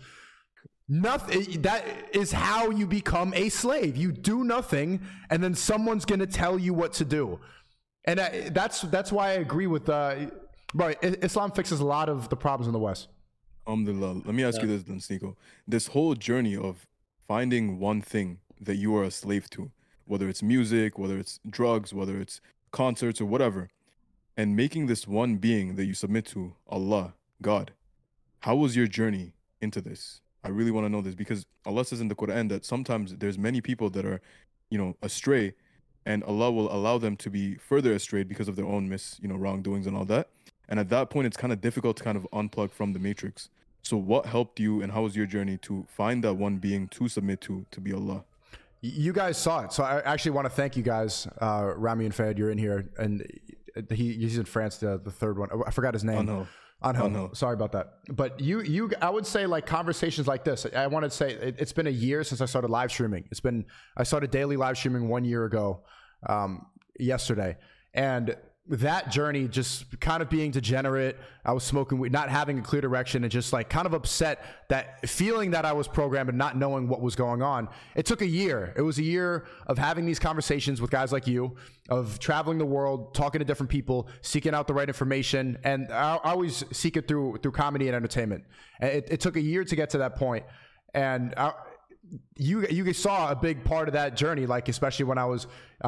nothing. That is how you become a slave. You do nothing, and then someone's gonna tell you what to do. And I, that's that's why I agree with, uh, right, Islam fixes a lot of the problems in the West. Alhamdulillah. Let me ask Yeah. you this then, Sneeko. This whole journey of finding one thing that you are a slave to, whether it's music, whether it's drugs, whether it's concerts or whatever, and making this one being that you submit to, Allah, God, how was your journey into this? I really want to know this because Allah says in the Quran that sometimes there's many people that are, you know, astray, and Allah will allow them to be further astray because of their own mis, you know, wrongdoings and all that. And at that point, it's kind of difficult to kind of unplug from the matrix. So what helped you and how was your journey to find that one being to submit to, to be Allah? You guys saw it. So I actually want to thank you guys. Uh, Rami and Fayed, you're in here. And he, he's in France, the, the third one. I forgot his name. Anhel. Anhel. Anhel. Sorry about that. But you, you, I would say like conversations like this. I want to say it, it's been a year since I started live streaming. It's been, I started daily live streaming one year ago. Um, yesterday, and that journey just kind of being degenerate. I was smoking weed, not having a clear direction, and just like kind of upset, that feeling that I was programmed and not knowing what was going on. It took a year. It was a year of having these conversations with guys like you, of traveling the world, talking to different people, seeking out the right information, and I, I always seek it through through comedy and entertainment. And it, it took a year to get to that point, and I, you you saw a big part of that journey, like especially when I was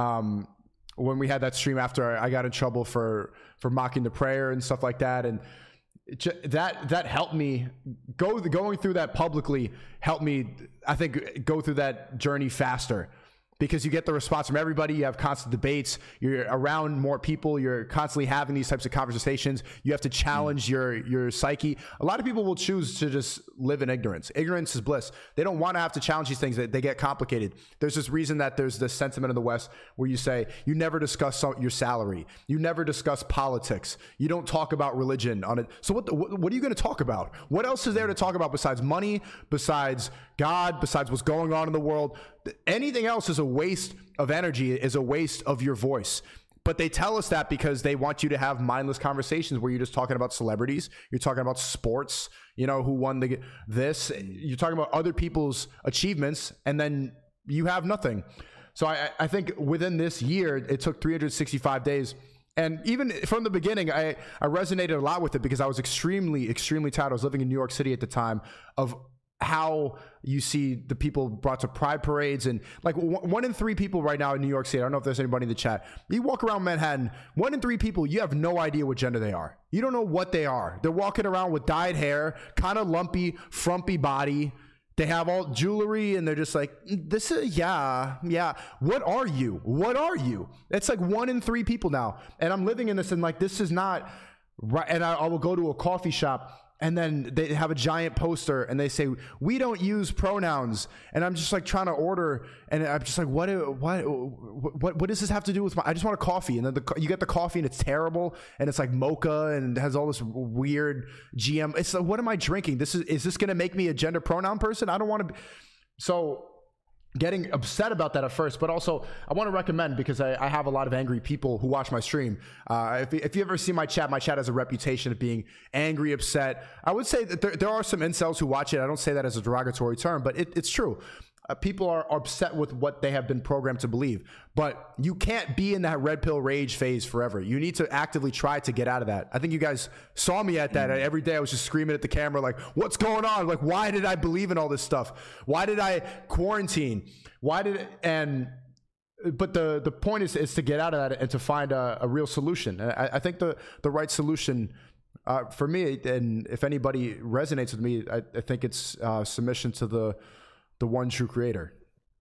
um when we had that stream after I got in trouble for for mocking the prayer and stuff like that, and it ju- that that helped me go going through that publicly helped me, I think, go through that journey faster. Because you get the response from everybody, you have constant debates, you're around more people, you're constantly having these types of conversations, you have to challenge mm. your your psyche. A lot of people will choose to just live in ignorance. Ignorance is bliss. They don't want to have to challenge these things, they, they get complicated. There's this reason that there's this sentiment in the West where you say, you never discuss some, your salary, you never discuss politics, you don't talk about religion on it. So what, the, what, what are you going to talk about? What else is there to talk about besides money, besides God, besides what's going on in the world? Anything else is a waste of energy, is a waste of your voice. But they tell us that because they want you to have mindless conversations where you're just talking about celebrities, you're talking about sports, you know, who won the this, you're talking about other people's achievements, and then you have nothing. So I, I think within this year, it took three hundred sixty-five days. And even from the beginning, I, I resonated a lot with it because I was extremely, extremely tired. I was living in New York City at the time of how you see the people brought to pride parades, and like one in three people right now in New York City, I don't know if there's anybody in the chat, you walk around Manhattan, one in three people, you have no idea what gender they are. You don't know what they are. They're walking around with dyed hair, kind of lumpy, frumpy body. They have all jewelry and they're just like, this is, yeah, yeah. What are you? What are you? It's like one in three people now. And I'm living in this and like, this is not right. And I, I will go to a coffee shop and then they have a giant poster and they say, we don't use pronouns. And I'm just like trying to order. And I'm just like, what, what, what, what does this have to do with my, I just want a coffee. And then the, you get the coffee and it's terrible. And it's like mocha and it has all this weird G M. It's like, what am I drinking? This is, is this going to make me a gender pronoun person? I don't want to be. So getting upset about that at first, but also I want to recommend, because I, I have a lot of angry people who watch my stream. Uh, if, if you ever see my chat, my chat has a reputation of being angry, upset. I would say that there, there are some incels who watch it. I don't say that as a derogatory term, but it, it's true. Uh, people are upset with what they have been programmed to believe, but you can't be in that red pill rage phase forever. You need to actively try to get out of that. I think you guys saw me at that. Every day I was just screaming at the camera, like, what's going on? Like, why did I believe in all this stuff? Why did I quarantine? Why did, and, but the, the point is, is to get out of that and to find a, a real solution. And I, I think the, the right solution uh, for me, and if anybody resonates with me, I, I think it's uh, submission to the, the one true creator.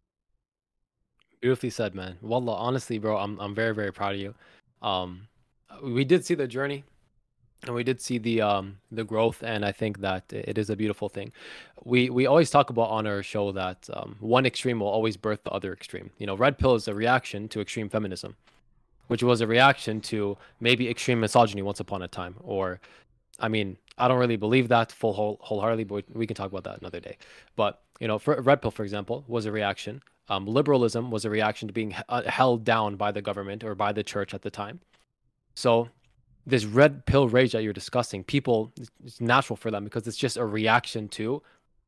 Beautifully said, man. Wallah, honestly, bro, I'm I'm very, very proud of you. Um, we did see the journey, and we did see the um the growth, and I think that it is a beautiful thing. We we always talk about on our show that um, one extreme will always birth the other extreme. You know, red pill is a reaction to extreme feminism, which was a reaction to maybe extreme misogyny once upon a time. Or, I mean, I don't really believe that full whole, wholeheartedly, but we can talk about that another day. But you know, for red pill, for example, was a reaction. Um, liberalism was a reaction to being uh, held down by the government or by the church at the time. So this red pill rage that you're discussing, people, it's natural for them because it's just a reaction to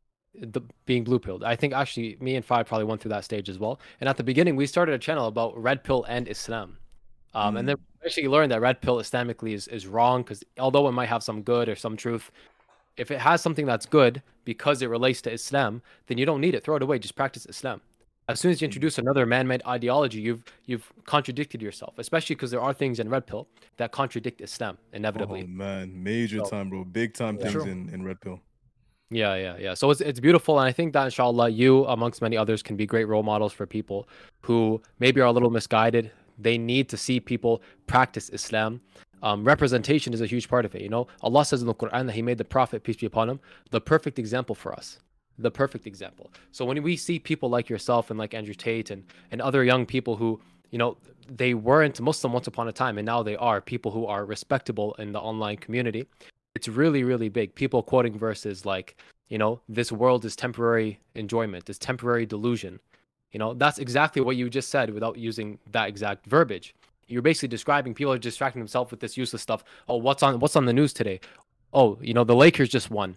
the being blue pilled. I think actually me and Fahd probably went through that stage as well. And at the beginning, we started a channel about red pill and Islam. Um, mm. And then we actually learned that red pill Islamically is, is wrong, because although it might have some good or some truth, if it has something that's good because it relates to Islam, then you don't need it. Throw it away. Just practice Islam. As soon as you introduce another man-made ideology, you've you've contradicted yourself, especially because there are things in red pill that contradict Islam inevitably. Oh man, major so, time, bro. Big time yeah, things sure. in, in red pill. Yeah, yeah, yeah. So it's it's beautiful, and I think that inshallah you, amongst many others, can be great role models for people who maybe are a little misguided. They need to see people practice Islam. Um, representation is a huge part of it. You know, Allah says in the Quran that He made the Prophet, peace be upon him, the perfect example for us. The perfect example. So when we see people like yourself and like Andrew Tate and and other young people who, you know, they weren't Muslim once upon a time and now they are people who are respectable in the online community, it's really, really big. People quoting verses like, you know, this world is temporary enjoyment, is temporary delusion. You know, that's exactly what you just said without using that exact verbiage. You're basically describing people are distracting themselves with this useless stuff. Oh, what's on what's on the news today? Oh, you know, the Lakers just won.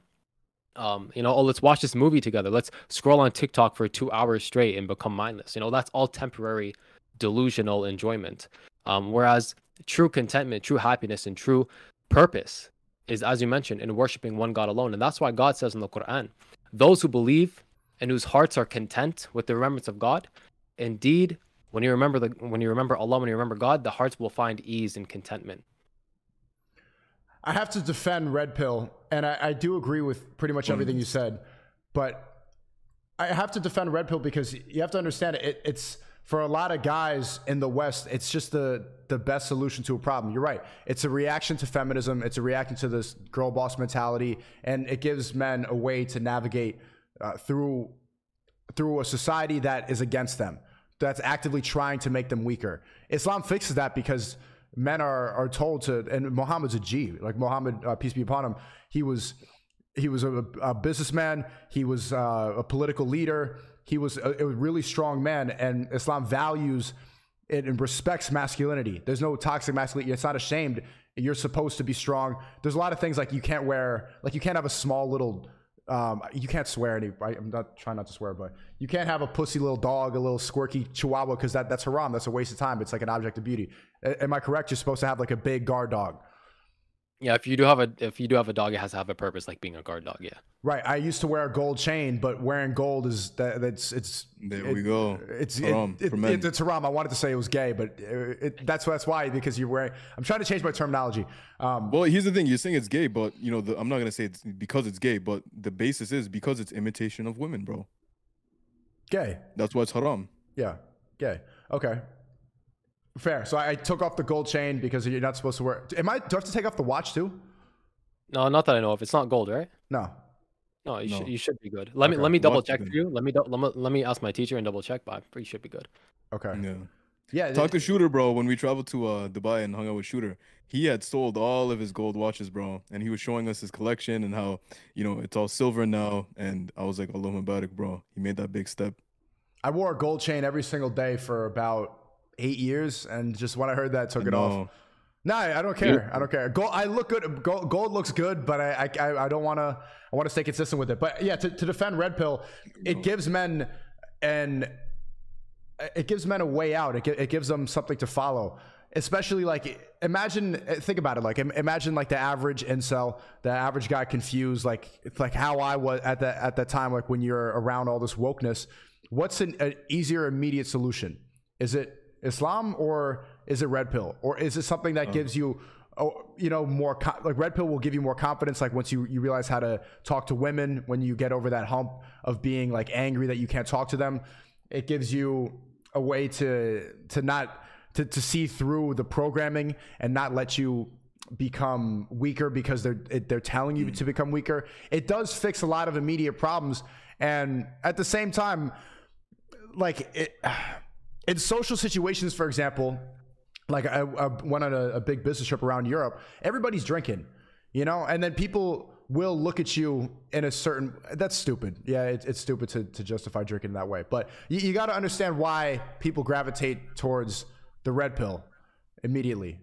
Um, you know, oh, let's watch this movie together. Let's scroll on TikTok for two hours straight and become mindless. You know, that's all temporary delusional enjoyment. Um, whereas true contentment, true happiness, and true purpose is, as you mentioned, in worshiping one God alone. And that's why God says in the Quran, those who believe and whose hearts are content with the remembrance of God, indeed, when you remember the when you remember Allah, when you remember God, the hearts will find ease and contentment. I have to defend red pill, and I, I do agree with pretty much everything you said, but I have to defend red pill because you have to understand it, it's for a lot of guys in the West, it's just the the best solution to a problem. You're right. It's a reaction to feminism. It's a reaction to this girl boss mentality, and it gives men a way to navigate uh, through through a society that is against them, that's actively trying to make them weaker. Islam fixes that because men are are told to, and Muhammad's a G, like Muhammad, uh, peace be upon him. He was he was a, a businessman. He was uh, a political leader. He was a, a really strong man, and Islam values it and respects masculinity. There's no toxic masculinity. It's not ashamed. You're supposed to be strong. There's a lot of things like you can't wear, like you can't have a small little Um, you can't swear any. I, I'm not trying not to swear, but you can't have a pussy little dog, a little squirky chihuahua, because that, that's haram. That's a waste of time. It's like an object of beauty. A- am I correct? You're supposed to have like a big guard dog. Yeah, if you do have a if you do have a dog, it has to have a purpose, like being a guard dog. Yeah. Right. I used to wear a gold chain, but wearing gold is that that's it's. There it, we go. It's Haram it, for it, men. it, it's haram. I wanted to say it was gay, but it, it, that's that's why, because you're wearing. I'm trying to change my terminology. Um, Well, here's the thing. You're saying it's gay, but you know, the, I'm not gonna say it's because it's gay, but the basis is because it's imitation of women, bro. gay. That's why it's haram. Yeah. Gay. Okay. Fair. So I, I took off the gold chain because you're not supposed to wear. Am I? Do I have to take off the watch too? No, not that I know of. It's not gold, right? No. No, you No. should you should be good. Let me Okay. let me double Watch check them. for you. Let me dou- let me let me ask my teacher and double check, but I'm pretty should be good. Okay. Yeah. Yeah. Talk it- to Shooter, bro. When we traveled to uh, Dubai and hung out with Shooter, he had sold all of his gold watches, bro, and he was showing us his collection and how, you know, it's all silver now. And I was like, Allah Mubarak, bro. He made that big step. I wore a gold chain every single day for about eight years, and just when I heard that, took it off. No. No, I don't care. I don't care. Gold, I look good. Gold, gold looks good, but I, I, I don't want to. I want to stay consistent with it. But yeah, to, to defend Red Pill, it gives men an, it gives men a way out. It, gi- it gives them something to follow. Especially like, imagine, think about it. Like, im- imagine like the average incel, the average guy confused. Like, it's like how I was at that at that time. Like when you're around all this wokeness, what's an, an easier immediate solution? Is it Islam, or is it Red Pill, or is it something that gives you, oh, you know, more co- like Red Pill will give you more confidence. Like once you, you realize how to talk to women, when you get over that hump of being like angry that you can't talk to them, it gives you a way to, to not, to, to see through the programming and not let you become weaker because they're, it, they're telling you to become weaker. It does fix a lot of immediate problems. And at the same time, like it, in social situations, for example, like I, I went on a, a big business trip around Europe, everybody's drinking, you know, and then people will look at you in a certain, that's stupid. Yeah, it, it's stupid to, to justify drinking that way. But you, you got to understand why people gravitate towards the Red Pill immediately.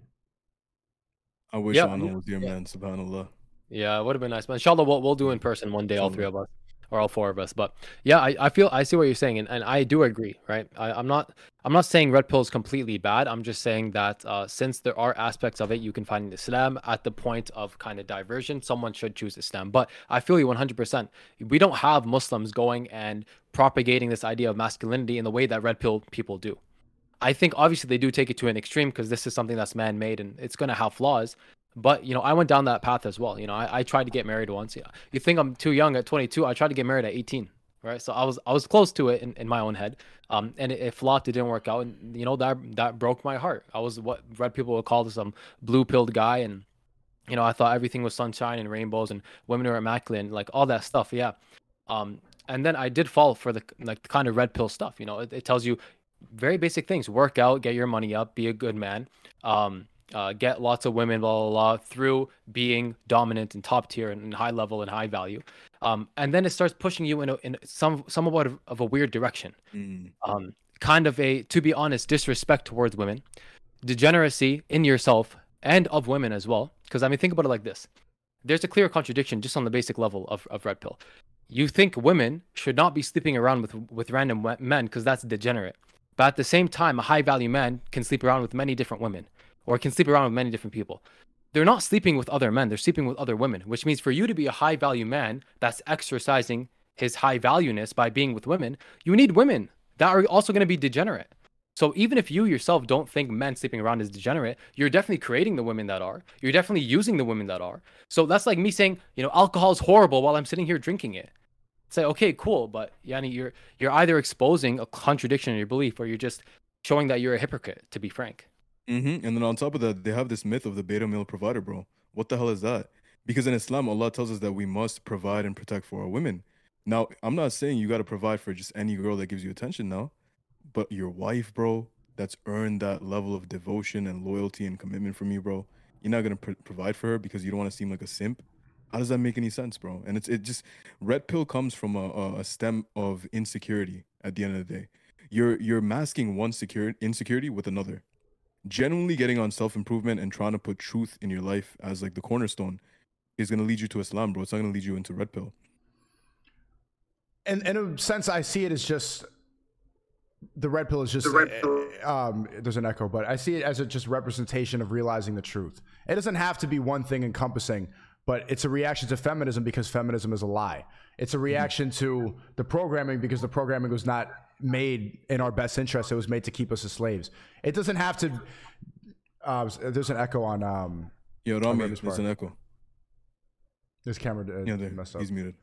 I wish Yeah, Anna yeah, was here, yeah. man. Subhanallah. Yeah, it would have been nice, man. Inshallah, we'll we'll do in person one day, all three of us, or all four of us. But yeah, I, I feel I see what you're saying, and, and I do agree, right? I, I'm not I'm not saying Red Pill is completely bad. I'm just saying that uh, since there are aspects of it you can find in Islam, at the point of kind of diversion, someone should choose Islam. But I feel you one hundred percent. We don't have Muslims going and propagating this idea of masculinity in the way that Red Pill people do. I think obviously they do take it to an extreme because this is something that's man-made and it's going to have flaws. But you know, I went down that path as well. You know, I, I tried to get married once. Yeah, you think I'm too young at twenty-two? I tried to get married at eighteen, right? So I was I was close to it in, in my own head. Um, and it, it flopped. It didn't work out, and you know that that broke my heart. I was what Red people would call some blue-pilled guy, and you know I thought everything was sunshine and rainbows and women were immaculate and like all that stuff. Yeah. Um, and then I did fall for the like the kind of red pill stuff. You know, it, it tells you very basic things: work out, get your money up, be a good man. Um, uh, get lots of women, blah, blah, blah, through being dominant and top tier and, and high level and high value. Um, and then it starts pushing you in, a, in some somewhat of, of a weird direction. Mm. Um, kind of a, to be honest, disrespect towards women, degeneracy in yourself and of women as well. Because I mean, think about it like this. There's a clear contradiction just on the basic level of, of Red Pill. You think women should not be sleeping around with, with random we- men because that's degenerate. But at the same time, a high value man can sleep around with many different women, or can sleep around with many different people. They're not sleeping with other men, they're sleeping with other women, which means for you to be a high value man that's exercising his high valueness by being with women, you need women that are also going to be degenerate. So even if you yourself don't think men sleeping around is degenerate, you're definitely creating the women that are. You're definitely using the women that are. So that's like me saying, you know, alcohol is horrible while I'm sitting here drinking it. Say, okay, cool, but Yanni, you're you're either exposing a contradiction in your belief, or you're just showing that you're a hypocrite, to be frank. Mm-hmm. And then on top of that, they have this myth of the beta male provider, bro. What the hell is that? Because in Islam, Allah tells us that we must provide and protect for our women. Now, I'm not saying you got to provide for just any girl that gives you attention now, but your wife, bro, that's earned that level of devotion and loyalty and commitment from you, bro. You're not going to pr- provide for her because you don't want to seem like a simp. How does that make any sense, bro? And it's it just red pill comes from a, a, a stem of insecurity at the end of the day. You're you're masking one secure insecurity with another. Genuinely getting on self-improvement and trying to put truth in your life as like the cornerstone is going to lead you to Islam, bro. It's not going to lead you into red pill. in, in a sense, I see it as just the red pill is just red pill. Um, there's an echo, but I see it as a just representation of realizing the truth. It doesn't have to be one thing encompassing, but it's a reaction to feminism because feminism is a lie. It's a reaction to the programming because the programming was not made in our best interest. It was made to keep us as slaves. It doesn't have to. Uh, there's an echo on. Um, Yo, Rami, there's an echo. This camera uh, yeah, there, messed up. He's muted.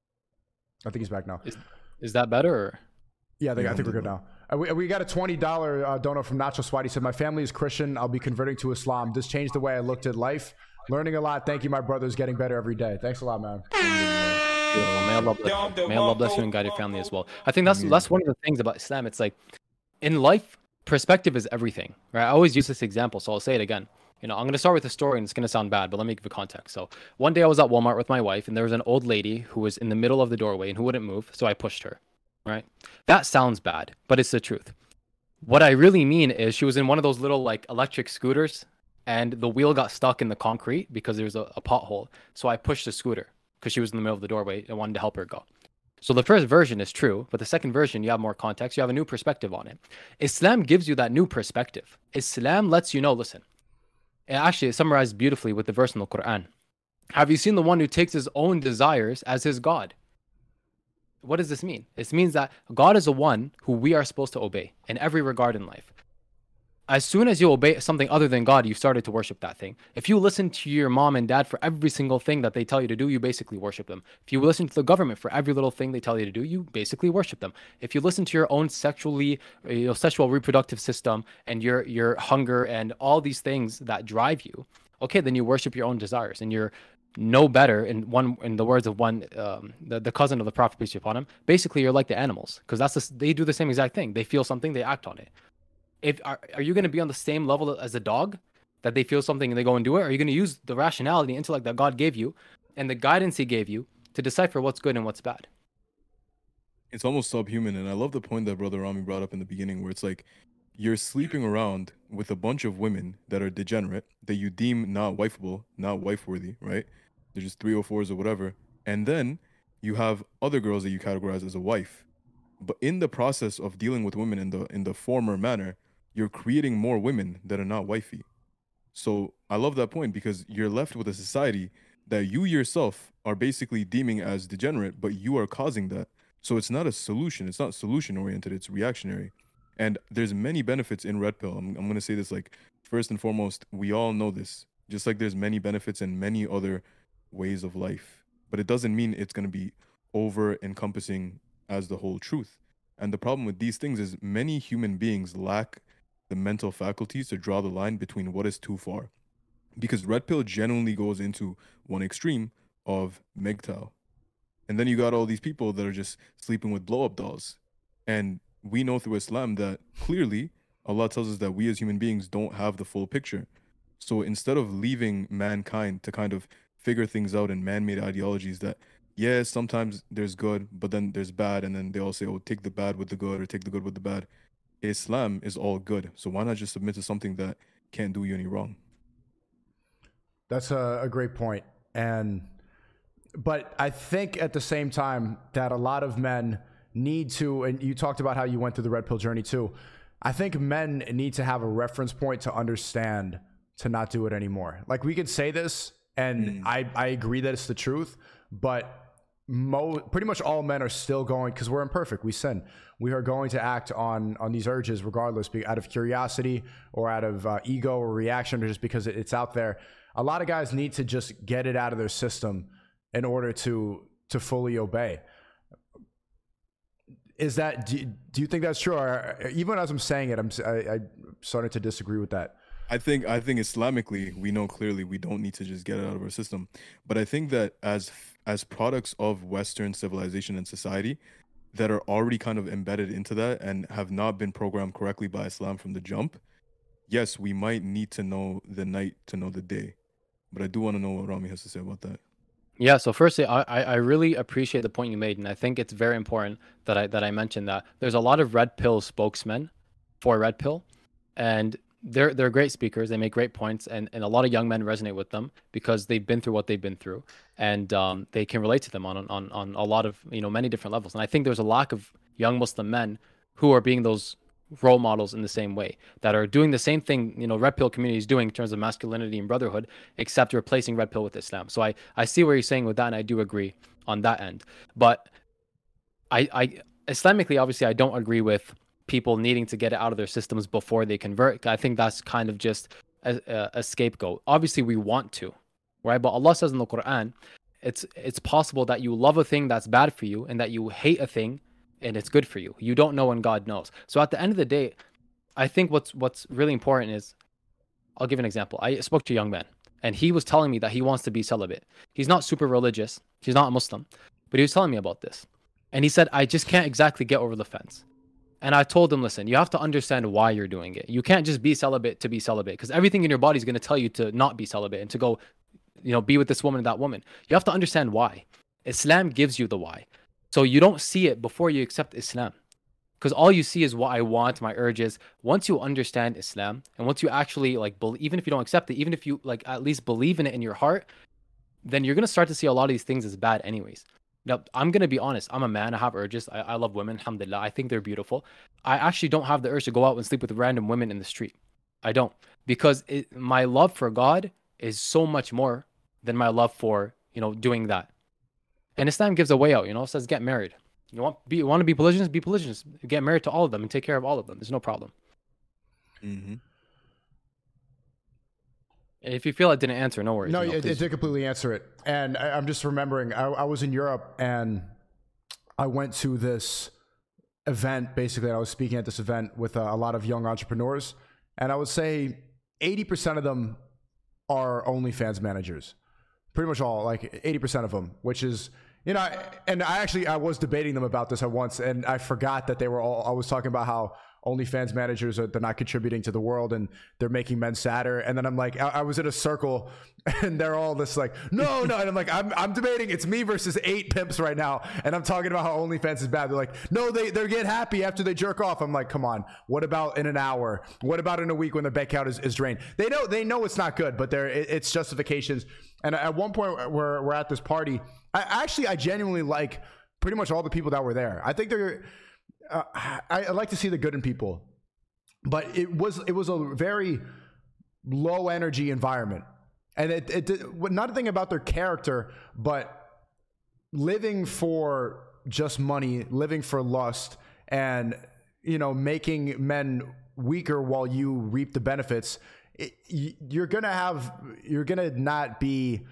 I think he's back now. Is, is that better? Or? Yeah, I think, Yeah, I think we're good now. Uh, we, we got a twenty dollars uh, donor from Nacho Swati. He said, my family is Christian. I'll be converting to Islam. This changed the way I looked at life. Learning a lot. Thank you, my brothers. Getting better every day. Thanks a lot, man. Beautiful. May Allah bless you. May Allah bless you and guide your family as well. I think that's that's one of the things about Islam. It's like, in life, perspective is everything, right? I always use this example, so I'll say it again. You know, I'm going to start with a story, and it's going to sound bad, but let me give you context. So one day I was at Walmart with my wife, and there was an old lady who was in the middle of the doorway and who wouldn't move, so I pushed her, right? That sounds bad, but it's the truth. What I really mean is she was in one of those little like electric scooters, and the wheel got stuck in the concrete because there was a, a pothole. So I pushed the scooter because she was in the middle of the doorway and wanted to help her go. So the first version is true, but the second version, you have more context. You have a new perspective on it. Islam gives you that new perspective. Islam lets you know, listen, and actually it summarized beautifully with the verse in the Quran. Have you seen the one who takes his own desires as his God? What does this mean? It means that God is the one who we are supposed to obey in every regard in life. As soon as you obey something other than God, you've started to worship that thing. If you listen to your mom and dad for every single thing that they tell you to do, you basically worship them. If you listen to the government for every little thing they tell you to do, you basically worship them. If you listen to your own sexually, you know, sexual reproductive system and your your hunger and all these things that drive you, okay, then you worship your own desires, and you're no better, in one in the words of one um, the, the cousin of the Prophet, peace be upon him. Basically, you're like the animals, because that's the, they do the same exact thing. They feel something, they act on it. If are, are you going to be on the same level as a dog, that they feel something and they go and do it? Or are you going to use the rationality, intellect that God gave you and the guidance he gave you to decipher what's good and what's bad? It's almost subhuman. And I love the point that Brother Rami brought up in the beginning, where it's like you're sleeping around with a bunch of women that are degenerate, that you deem not wifeable, not wife worthy, right? They're just three oh fours or whatever. And then you have other girls that you categorize as a wife. But in the process of dealing with women in the in the former manner, you're creating more women that are not wifey. So I love that point, because you're left with a society that you yourself are basically deeming as degenerate, but you are causing that. So it's not a solution. It's not solution oriented. It's reactionary. And there's many benefits in Red Pill. I'm, I'm going to say this, like, first and foremost, we all know this. Just like there's many benefits in many other ways of life. But it doesn't mean it's going to be over encompassing as the whole truth. And the problem with these things is many human beings lack the mental faculties to draw the line between what is too far. Because Red Pill generally goes into one extreme of M G T O W. And then you got all these people that are just sleeping with blow-up dolls. And we know through Islam that clearly Allah tells us that we as human beings don't have the full picture. So instead of leaving mankind to kind of figure things out in man-made ideologies that, yeah, sometimes there's good, but then there's bad, and then they all say, oh, take the bad with the good or take the good with the bad. Islam is all good. So why not just submit to something that can't do you any wrong? That's a, a great point. And but I think at the same time that a lot of men need to, and you talked about how you went through the Red Pill journey too. I think men need to have a reference point to understand to not do it anymore. Like, we could say this, and mm. I, I agree that it's the truth, but Mo, pretty much all men are still going, because we're imperfect, we sin. We are going to act on on these urges regardless, be out of curiosity or out of uh, ego or reaction, or just because it, it's out there. A lot of guys need to just get it out of their system in order to to fully obey. Is that do, do you think that's true? Or even as I'm saying it, I'm I, I'm starting to disagree with that. I think I think Islamically, we know clearly we don't need to just get it out of our system. But I think that as as products of Western civilization and society that are already kind of embedded into that and have not been programmed correctly by Islam from the jump, yes, we might need to know the night to know the day. But I do want to know what Rami has to say about that. Yeah, so firstly, I, I really appreciate the point you made, and I think it's very important that I that I mentioned that there's a lot of Red Pill spokesmen for Red Pill, and they're they're great speakers. They make great points, and and a lot of young men resonate with them because they've been through what they've been through, and um, they can relate to them on on on a lot of, you know, many different levels. And I think there's a lack of young Muslim men who are being those role models in the same way, that are doing the same thing, you know, red pill community is doing in terms of masculinity and brotherhood, except replacing red pill with Islam. So I I see what you're saying with that, and I do agree on that end. But I I Islamically, obviously, I don't agree with people needing to get it out of their systems before they convert. I think that's kind of just a, a, a scapegoat. Obviously, we want to, right? But Allah says in the Quran, it's it's possible that you love a thing that's bad for you, and that you hate a thing and it's good for you. You don't know, and God knows. So at the end of the day, I think what's what's really important is, I'll give an example. I spoke to a young man, and he was telling me that he wants to be celibate. He's not super religious. He's not a Muslim, but he was telling me about this. And he said, I just can't exactly get over the fence. And I told him, listen, you have to understand why you're doing it. You can't just be celibate to be celibate, because everything in your body is going to tell you to not be celibate and to go, you know, be with this woman and that woman. You have to understand why. Islam gives you the why. So you don't see it before you accept Islam, because all you see is what I want, my urges. Once you understand Islam, and once you actually like, believe, even if you don't accept it, even if you like at least believe in it in your heart, then you're going to start to see a lot of these things as bad anyways. Now, I'm going to be honest. I'm a man. I have urges. I, I love women. Alhamdulillah. I think they're beautiful. I actually don't have the urge to go out and sleep with random women in the street. I don't. Because it, my love for God is so much more than my love for, you know, doing that. And Islam gives a way out, you know, it says get married. You want, be, you want to be polygynous? Be polygynous. Get married to all of them and take care of all of them. There's no problem. Mm-hmm. If you feel I didn't answer, no worries. No, you know, it, it did completely answer it. And I, I'm just remembering, I, I was in Europe, and I went to this event. Basically, I was speaking at this event with a, a lot of young entrepreneurs. And I would say eighty percent of them are OnlyFans managers. Pretty much all, like eighty percent of them, which is, you know, and I actually, I was debating them about this at once, and I forgot that they were all, I was talking about how OnlyFans managers are, they're not contributing to the world and they're making men sadder. And then I'm like, I, I was in a circle and they're all this like, no, no. And I'm like, I'm, I'm debating. It's me versus eight pimps right now. And I'm talking about how OnlyFans is bad. They're like, no, they, they get happy after they jerk off. I'm like, come on. What about in an hour? What about in a week when their bank account is, is drained? They know, they know it's not good, but they're, it, it's justifications. And at one point we're, we're at this party. I actually, I genuinely like pretty much all the people that were there. I think they're, Uh, I, I like to see the good in people, but it was it was a very low energy environment, and it, it nothing about their character, but living for just money, living for lust, and you know, making men weaker while you reap the benefits. It, you're gonna have you're gonna not be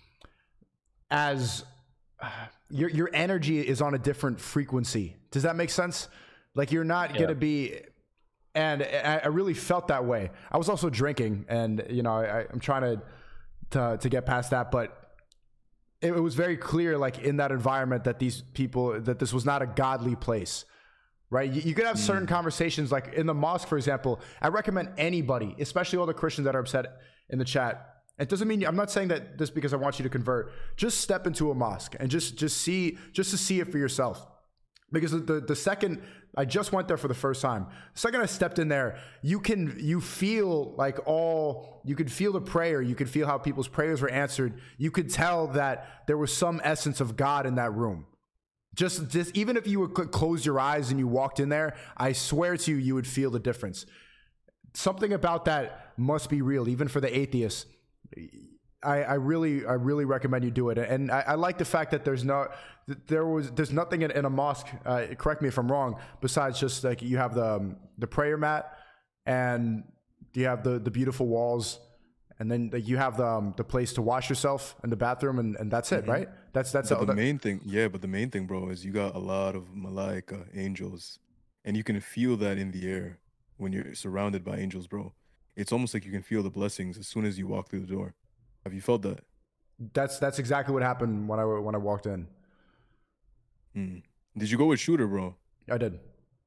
as uh, your your energy is on a different frequency. Does that make sense? Like you're not yeah. gonna be, and I, I really felt that way. I was also drinking, and you know, I, I'm trying to, to to get past that, but it, it was very clear, like in that environment, that these people, that this was not a godly place, right? You, you could have certain mm. conversations, like in the mosque, for example. I recommend anybody, especially all the Christians that are upset in the chat. It doesn't mean, I'm not saying that just because I want you to convert. Just step into a mosque and just just see, just to see it for yourself. Because the the second I just went there for the first time, the second I stepped in there, you can you feel like all you could feel the prayer, you could feel how people's prayers were answered. You could tell that there was some essence of God in that room. Just just even if you would close your eyes and you walked in there, I swear to you, you would feel the difference. Something about that must be real, even for the atheists. I, I really, I really recommend you do it. And I, I like the fact that there's no, there was, there's nothing in, in a mosque. Uh, correct me if I'm wrong. Besides just like you have the um, the prayer mat, and you have the the beautiful walls, and then you have the um, the place to wash yourself in the bathroom, and, and that's it, mm-hmm. right? That's that's but the, the main thing. Yeah, but the main thing, bro, is you got a lot of malaika angels, and you can feel that in the air when you're surrounded by angels, bro. It's almost like you can feel the blessings as soon as you walk through the door. Have you felt that? That's that's exactly what happened when I when I walked in. Mm. Did you go with Shooter, bro? I did.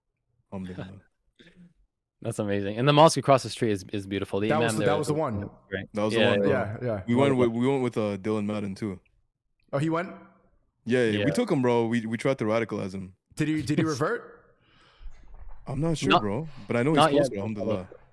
That's amazing. And the mosque across the street is, is beautiful. The that imam was the, there that was the one. Great. That was yeah, the one. Bro. Yeah, yeah. We went with we went with uh, Dylan Madden too. Oh, he went. Yeah, yeah, yeah, we took him, bro. We we tried to radicalize him. Did he did he revert? I'm not sure, not, bro, but I know he's close. Alhamdulillah.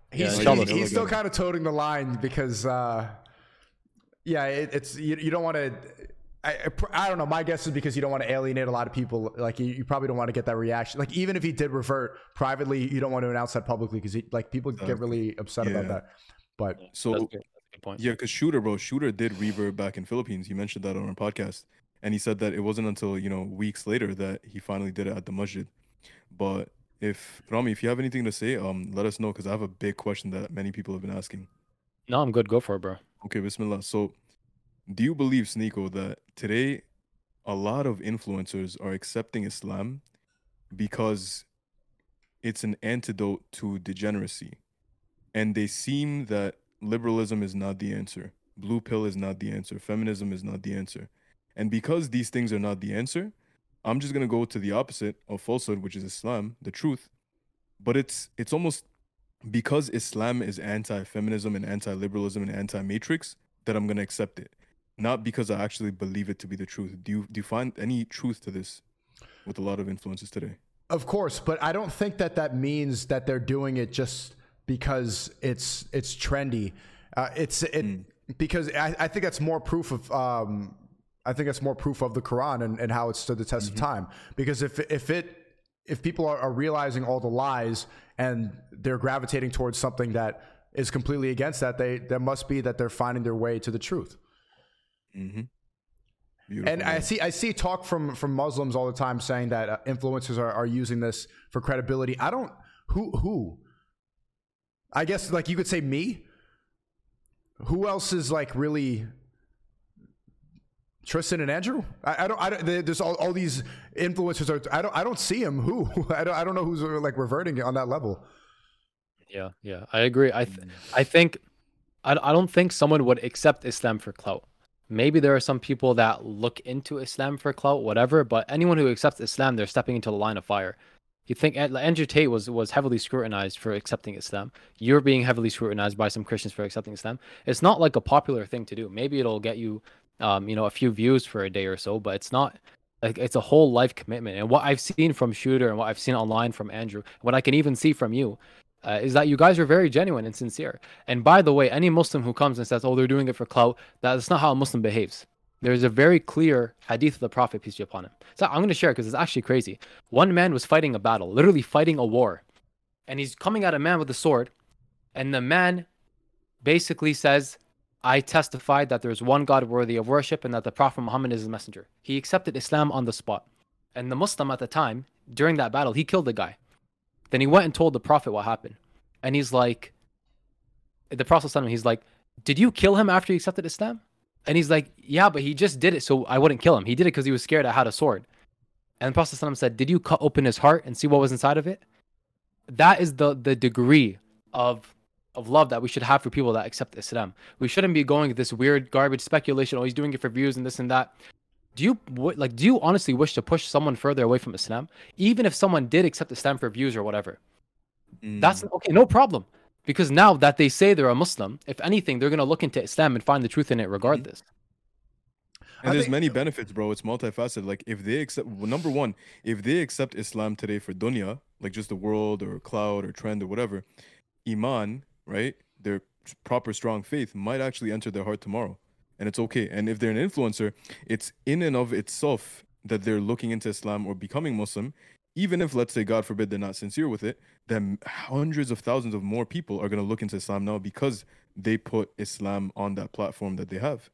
He's, inshallah. he's, he's still kind of toting the line because, uh, yeah, it, it's you, you don't want to. I, I don't know. My guess is because you don't want to alienate a lot of people. Like you, you probably don't want to get that reaction. Like even if he did revert privately, you don't want to announce that publicly because like people get really upset Yeah. about that. But So That's good. That's a good point. yeah, because Shooter, bro, Shooter did revert back in Philippines. You mentioned that on our podcast, and he said that it wasn't until you know weeks later that he finally did it at the masjid. But if Rami, if you have anything to say, um, let us know because I have a big question that many people have been asking. No, I'm good. Go for it, bro. Okay, Bismillah. So, do you believe, Sneeko, that today a lot of influencers are accepting Islam because it's an antidote to degeneracy, and they seem that liberalism is not the answer, blue pill is not the answer, feminism is not the answer, and because these things are not the answer, I'm just gonna go to the opposite of falsehood, which is Islam, the truth. But it's it's almost because Islam is anti-feminism and anti-liberalism and anti-matrix that I'm gonna accept it, not because I actually believe it to be the truth. Do you do you find any truth to this with a lot of influencers today? of course, but I don't think that that means that they're doing it just because it's it's trendy. Uh, it's it Mm. because I, I think that's more proof of um, I think that's more proof of the Quran and, and how it stood the test Mhm. of time. Because if if it if people are, are realizing all the lies and they're gravitating towards something that is completely against that, they there must be that they're finding their way to the truth. Mm-hmm. Beautiful, And I man. see I see talk from from Muslims all the time saying that uh, influencers are, are using this for credibility. I don't who who. I guess like you could say me. Who else is like really Tristan and Andrew? I, I don't. I don't. There's all, all these influencers. Are, I don't. I don't see him. Who? I don't. I don't know who's like reverting on that level. Yeah, yeah, I agree. I th- I think I, I don't think someone would accept Islam for clout. Maybe there are some people that look into Islam for clout, whatever. But anyone who accepts Islam, they're stepping into the line of fire. You think An- Andrew Tate was was heavily scrutinized for accepting Islam. You're being heavily scrutinized by some Christians for accepting Islam. It's not like a popular thing to do. Maybe it'll get you, um, you know, a few views for a day or so, but it's not like it's a whole life commitment. And what I've seen from Shooter and what I've seen online from Andrew, what I can even see from you, uh, is that you guys are very genuine and sincere. And by the way, any Muslim who comes and says, "Oh, they're doing it for clout," that's not how a Muslim behaves. There's a very clear hadith of the Prophet, peace be upon him. So I'm going to share it because it's actually crazy. One man was fighting a battle, literally fighting a war. And he's coming at a man with a sword. And the man basically says, "I testified that there's one God worthy of worship and that the Prophet Muhammad is his messenger." He accepted Islam on the spot. And the Muslim at the time, during that battle, he killed the guy. Then he went and told the Prophet what happened. And he's like, the Prophet ﷺ, he's like, "Did you kill him after he accepted Islam?" And he's like, "Yeah, but he just did it so I wouldn't kill him. He did it because he was scared I had a sword." And the Prophet ﷺ said, "Did you cut open his heart and see what was inside of it?" That is the the degree of of love that we should have for people that accept Islam. We shouldn't be going this weird garbage speculation. Oh, he's doing it for views and this and that. Do you w- like? Do you honestly wish to push someone further away from Islam, even if someone did accept Islam for views or whatever? Mm. That's okay, no problem. Because now that they say they're a Muslim, if anything, they're gonna look into Islam and find the truth in it, regardless. And I there's think- many benefits, bro. It's multifaceted. Like if they accept, well, number one, if they accept Islam today for dunya, like just the world or cloud or trend or whatever, iman, right? Their proper strong faith might actually enter their heart tomorrow, and it's okay. And if they're an influencer, it's in and of itself that they're looking into Islam or becoming Muslim. Even if, let's say, God forbid, they're not sincere with it, then hundreds of thousands of more people are going to look into Islam now because they put Islam on that platform that they have.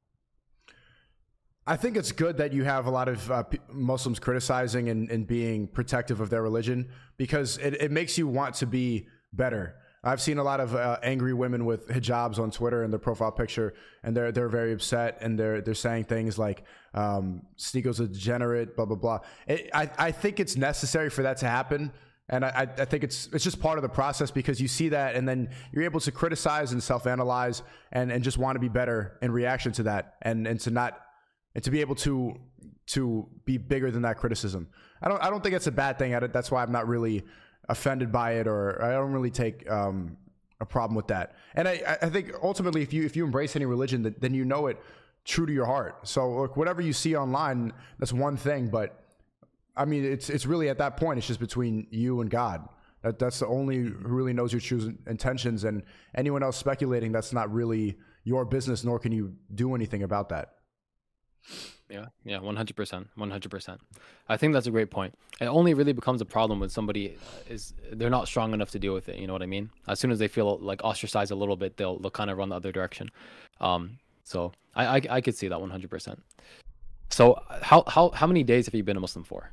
I think it's good that you have a lot of uh, p- Muslims criticizing and, and being protective of their religion because it, it makes you want to be better. I've seen a lot of uh, angry women with hijabs on Twitter in their profile picture, and they're they're very upset, and they're they're saying things like um, Sneako's a degenerate, blah blah blah. It, I I think it's necessary for that to happen, and I I think it's it's just part of the process because you see that, and then you're able to criticize and self-analyze, and and just want to be better in reaction to that, and and to not and to be able to to be bigger than that criticism. I don't I don't think it's a bad thing. I, don't- that's why I'm not really offended by it, or I don't really take um, a problem with that. And I, I think ultimately, if you if you embrace any religion, that, then you know it true to your heart. So look, whatever you see online, that's one thing. But I mean, it's it's really at that point, it's just between you and God. That, that's the only who really knows your true intentions, and anyone else speculating, that's not really your business, nor can you do anything about that. Yeah, yeah, one hundred percent, one hundred percent. I think that's a great point. It only really becomes a problem when somebody is, they're not strong enough to deal with it. You know what I mean? As soon as they feel like ostracized a little bit, they'll, they'll kind of run the other direction. Um, so I, I, I could see that one hundred percent. So how, how, how many days have you been a Muslim for?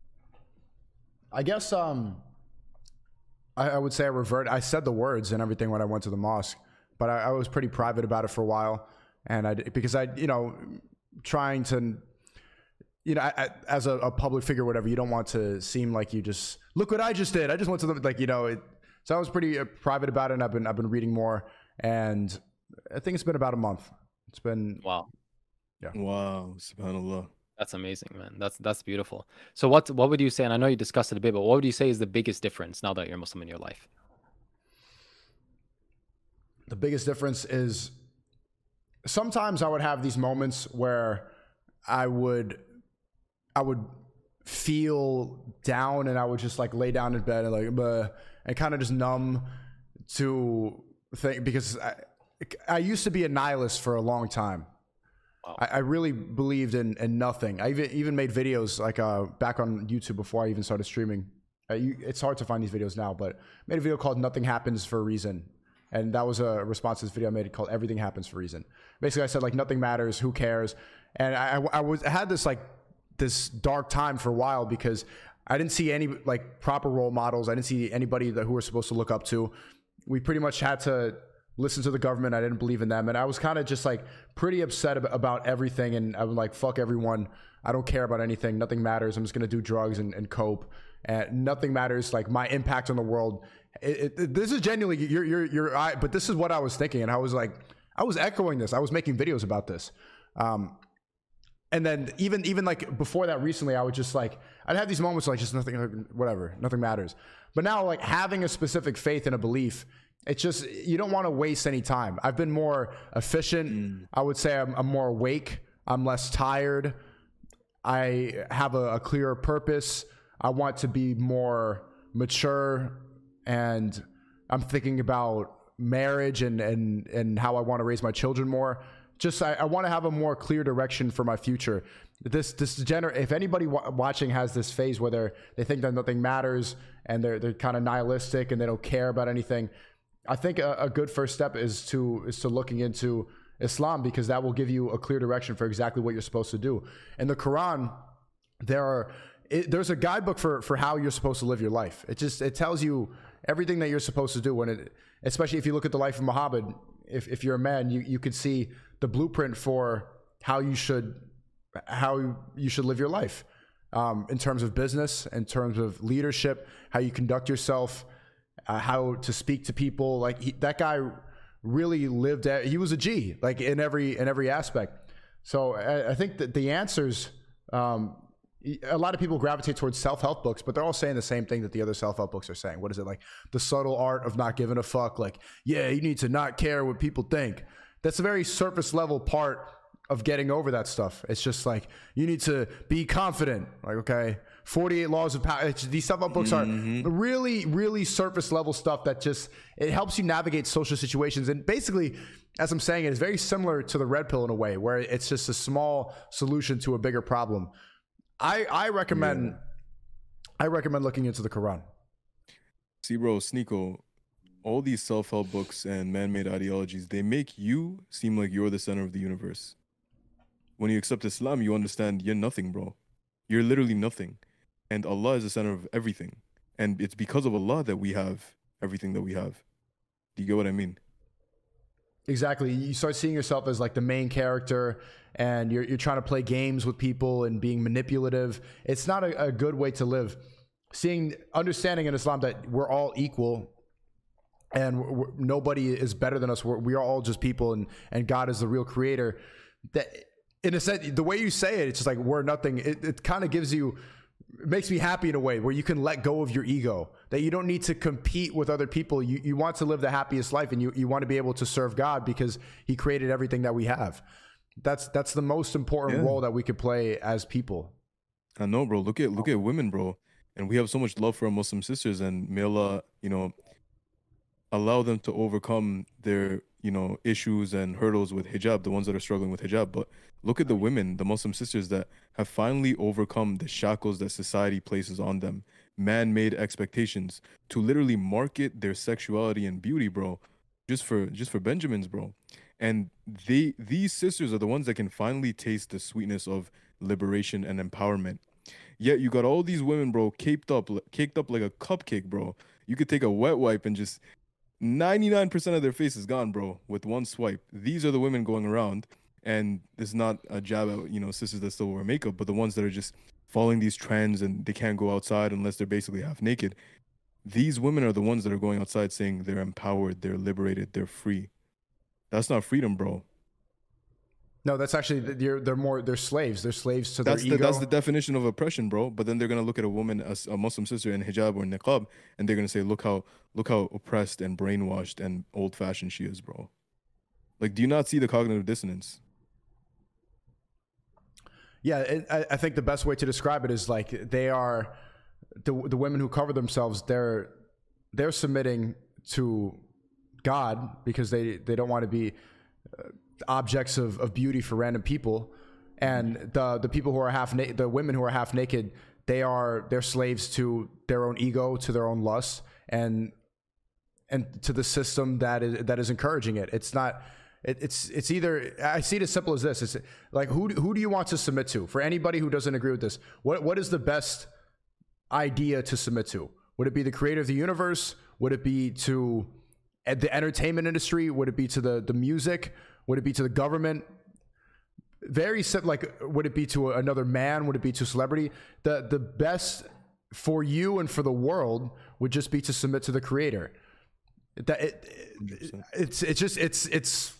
I guess, um, I, I would say I revert. I said the words and everything when I went to the mosque, but I, I was pretty private about it for a while. And I, because I, you know, trying to, you know, I, I, as a, a public figure, whatever, you don't want to seem like you just, look what I just did. I just went to the, like, you know, it, so I was pretty uh, private about it, and I've been, I've been reading more, and I think it's been about a month. It's been, wow. Yeah. Wow. Subhanallah. That's amazing, man. That's, that's beautiful. So what, what would you say? And I know you discussed it a bit, but what would you say is the biggest difference now that you're Muslim in your life? The biggest difference is sometimes I would have these moments where I would, I would feel down, and I would just like lay down in bed and like, bleh, and kind of just numb to think, because I, I used to be a nihilist for a long time. Wow. I, I really believed in, in nothing. I even, even made videos like uh, back on YouTube before I even started streaming. Uh, you, it's hard to find these videos now, but I made a video called Nothing Happens for a Reason. And that was a response to this video I made called Everything Happens for a Reason. Basically, I said like nothing matters, who cares? And I, I, I was I had this like this dark time for a while because I didn't see any like proper role models. I didn't see anybody that who we're supposed to look up to. We pretty much had to listen to the government. I didn't believe in them, and I was kind of just like pretty upset about, about everything. And I was like, fuck everyone. I don't care about anything. Nothing matters. I'm just gonna do drugs and, and cope. And nothing matters. Like my impact on the world. It, it, this is genuinely you're you're you're I, but this is what I was thinking, and I was like, I was echoing this. I was making videos about this, um, and then even even like before that, recently, I would just like I'd have these moments like just nothing, whatever, nothing matters. But now, like having a specific faith and a belief, it's just you don't want to waste any time. I've been more efficient. Mm. I would say I'm, I'm more awake. I'm less tired. I have a, a clearer purpose. I want to be more mature. And I'm thinking about marriage and, and, and how I want to raise my children more. Just I, I want to have a more clear direction for my future. This this gener- if anybody w- watching has this phase where they they think that nothing matters and they're they're kind of nihilistic and they don't care about anything, I think a, a good first step is to is to looking into Islam, because that will give you a clear direction for exactly what you're supposed to do. In the Quran, there are it, there's a guidebook for for how you're supposed to live your life. It just it tells you everything that you're supposed to do. When it, especially if you look at the life of Muhammad, if, if you're a man, you, you could see the blueprint for how you should, how you should live your life, um, in terms of business, in terms of leadership, how you conduct yourself, uh, how to speak to people. Like he, that guy really lived at, he was a G, like in every, in every aspect. So I, I think that the answers, um, a lot of people gravitate towards self-help books, but they're all saying the same thing that the other self-help books are saying. What is it? Like the subtle art of not giving a fuck. Like, yeah, you need to not care what people think. That's a very surface level part of getting over that stuff. It's just like, you need to be confident. Like, okay, forty-eight laws of power. It's, these self-help books mm-hmm. are really, really surface level stuff that just, it helps you navigate social situations. And basically, as I'm saying, it is very similar to the red pill in a way, where it's just a small solution to a bigger problem. I, I recommend yeah. I recommend looking into the Quran. See, bro, Sneeko, all these self-help books and man-made ideologies, they make you seem like you're the center of the universe. When you accept Islam, you understand you're nothing, bro. You're literally nothing. And Allah is the center of everything. And it's because of Allah that we have everything that we have. Do you get what I mean? Exactly. You start seeing yourself as like the main character, and you're you're trying to play games with people and being manipulative. It's not a, a good way to live. Seeing, understanding in Islam that we're all equal, and we're, we're, nobody is better than us. We're, we are all just people, and and God is the real creator. That, in a sense, the way you say it, it's just like we're nothing. It, it kind of gives you, it makes me happy in a way where you can let go of your ego, that you don't need to compete with other people. You you want to live the happiest life, and you, you want to be able to serve God because he created everything that we have. That's that's the most important yeah. role that we could play as people. I know, bro. Look at look at women, bro. And we have so much love for our Muslim sisters, and may Allah, you know, allow them to overcome their, you know, issues and hurdles with hijab, the ones that are struggling with hijab. But look at the women, the Muslim sisters that have finally overcome the shackles that society places on them, man-made expectations, to literally market their sexuality and beauty, bro, just for just for Benjamins, bro. And they these sisters are the ones that can finally taste the sweetness of liberation and empowerment. Yet you got all these women, bro, caped up, li- caked up like a cupcake, bro. You could take a wet wipe and just ninety-nine percent of their face is gone, bro, with one swipe. These are the women going around, and this is not a jab at, you know, sisters that still wear makeup, but the ones that are just following these trends and they can't go outside unless they're basically half naked. These women are the ones that are going outside saying they're empowered, they're liberated, they're free. That's not freedom, bro. No, that's actually they're they're more they're slaves. They're slaves to their That's ego. the that's the definition of oppression, bro. But then they're gonna look at a woman, a, s- a Muslim sister in hijab or niqab, and they're gonna say, "Look how look how oppressed and brainwashed and old-fashioned she is, bro." Like, do you not see the cognitive dissonance? Yeah, it, I, I think the best way to describe it is like they are the the women who cover themselves. They're they're submitting to God because they they don't want to be uh, objects of, of beauty for random people, and the the people who are half naked, the women who are half naked, they are they're slaves to their own ego, to their own lusts, and and to the system that is that is encouraging it. It's not. It, it's it's either I see it as simple as this. It's like who do- who do you want to submit to? For anybody who doesn't agree with this, what what is the best idea to submit to? Would it be the creator of the universe? Would it be to ed- the entertainment industry? Would it be to the the music? Would it be to the government? Very simple. Like, would it be to another man? Would it be to a celebrity? The the best for you and for the world would just be to submit to the creator. That it, it, it's it's just it's it's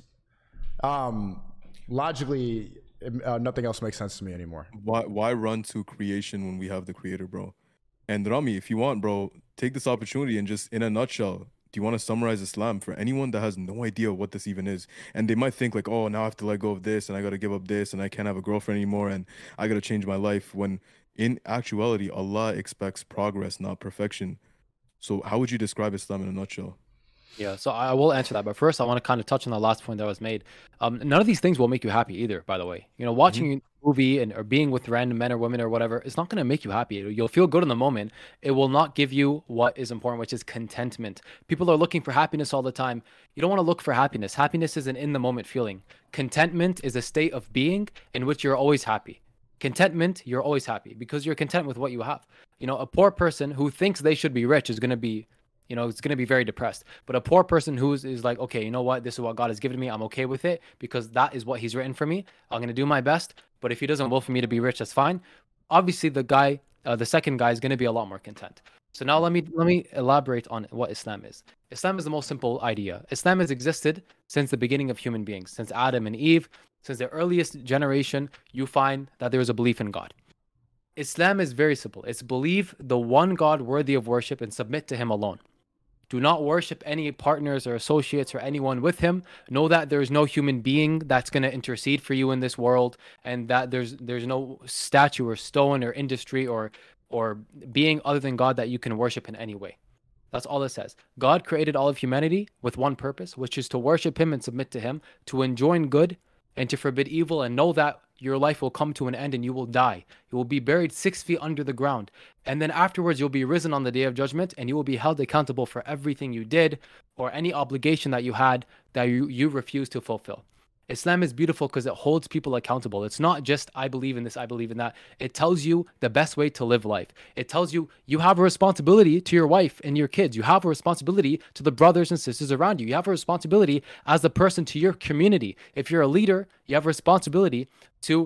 um logically uh, nothing else makes sense to me anymore. Why why run to creation when we have the creator, bro? And Rami, if you want, bro, take this opportunity and just in a nutshell, do you want to summarize Islam for anyone that has no idea what this even is? And they might think like, oh, now I have to let go of this and I got to give up this and I can't have a girlfriend anymore and I got to change my life, when in actuality, Allah expects progress, not perfection. So how would you describe Islam in a nutshell? Yeah, so I will answer that, but first I want to kind of touch on the last point that was made. Um, none of these things will make you happy either, by the way. You know, watching a movie and or being with random men or women or whatever, it's not going to make you happy. You'll feel good in the moment. It will not give you what is important, which is contentment. People are looking for happiness all the time. You don't want to look for happiness. Happiness is an in the moment feeling. Contentment is a state of being in which you're always happy. Contentment, you're always happy because you're content with what you have. You know, a poor person who thinks they should be rich is going to be you know, it's going to be very depressed. But a poor person who is, is like, okay, you know what? This is what God has given me. I'm okay with it because that is what he's written for me. I'm going to do my best. But if he doesn't will for me to be rich, that's fine. Obviously, the guy, uh, the second guy is going to be a lot more content. So now let me let me elaborate on what Islam is. Islam is the most simple idea. Islam has existed since the beginning of human beings, since Adam and Eve, since the earliest generation. You find that there is a belief in God. Islam is very simple. It's believe the one God worthy of worship and submit to him alone. Do not worship any partners or associates or anyone with him. Know that there's no human being that's going to intercede for you in this world, and that there's there's no statue or stone or industry or or being other than God that you can worship in any way. That's all it says. God created all of humanity with one purpose, which is to worship him and submit to him, to enjoin good and to forbid evil, and know that your life will come to an end and you will die. You will be buried six feet under the ground. And then afterwards, you'll be risen on the day of judgment and you will be held accountable for everything you did or any obligation that you had that you, you refused to fulfill. Islam is beautiful because it holds people accountable. It's not just, I believe in this, I believe in that. It tells you the best way to live life. It tells you you have a responsibility to your wife and your kids. You have a responsibility to the brothers and sisters around you. You have a responsibility as a person to your community. If you're a leader, you have a responsibility to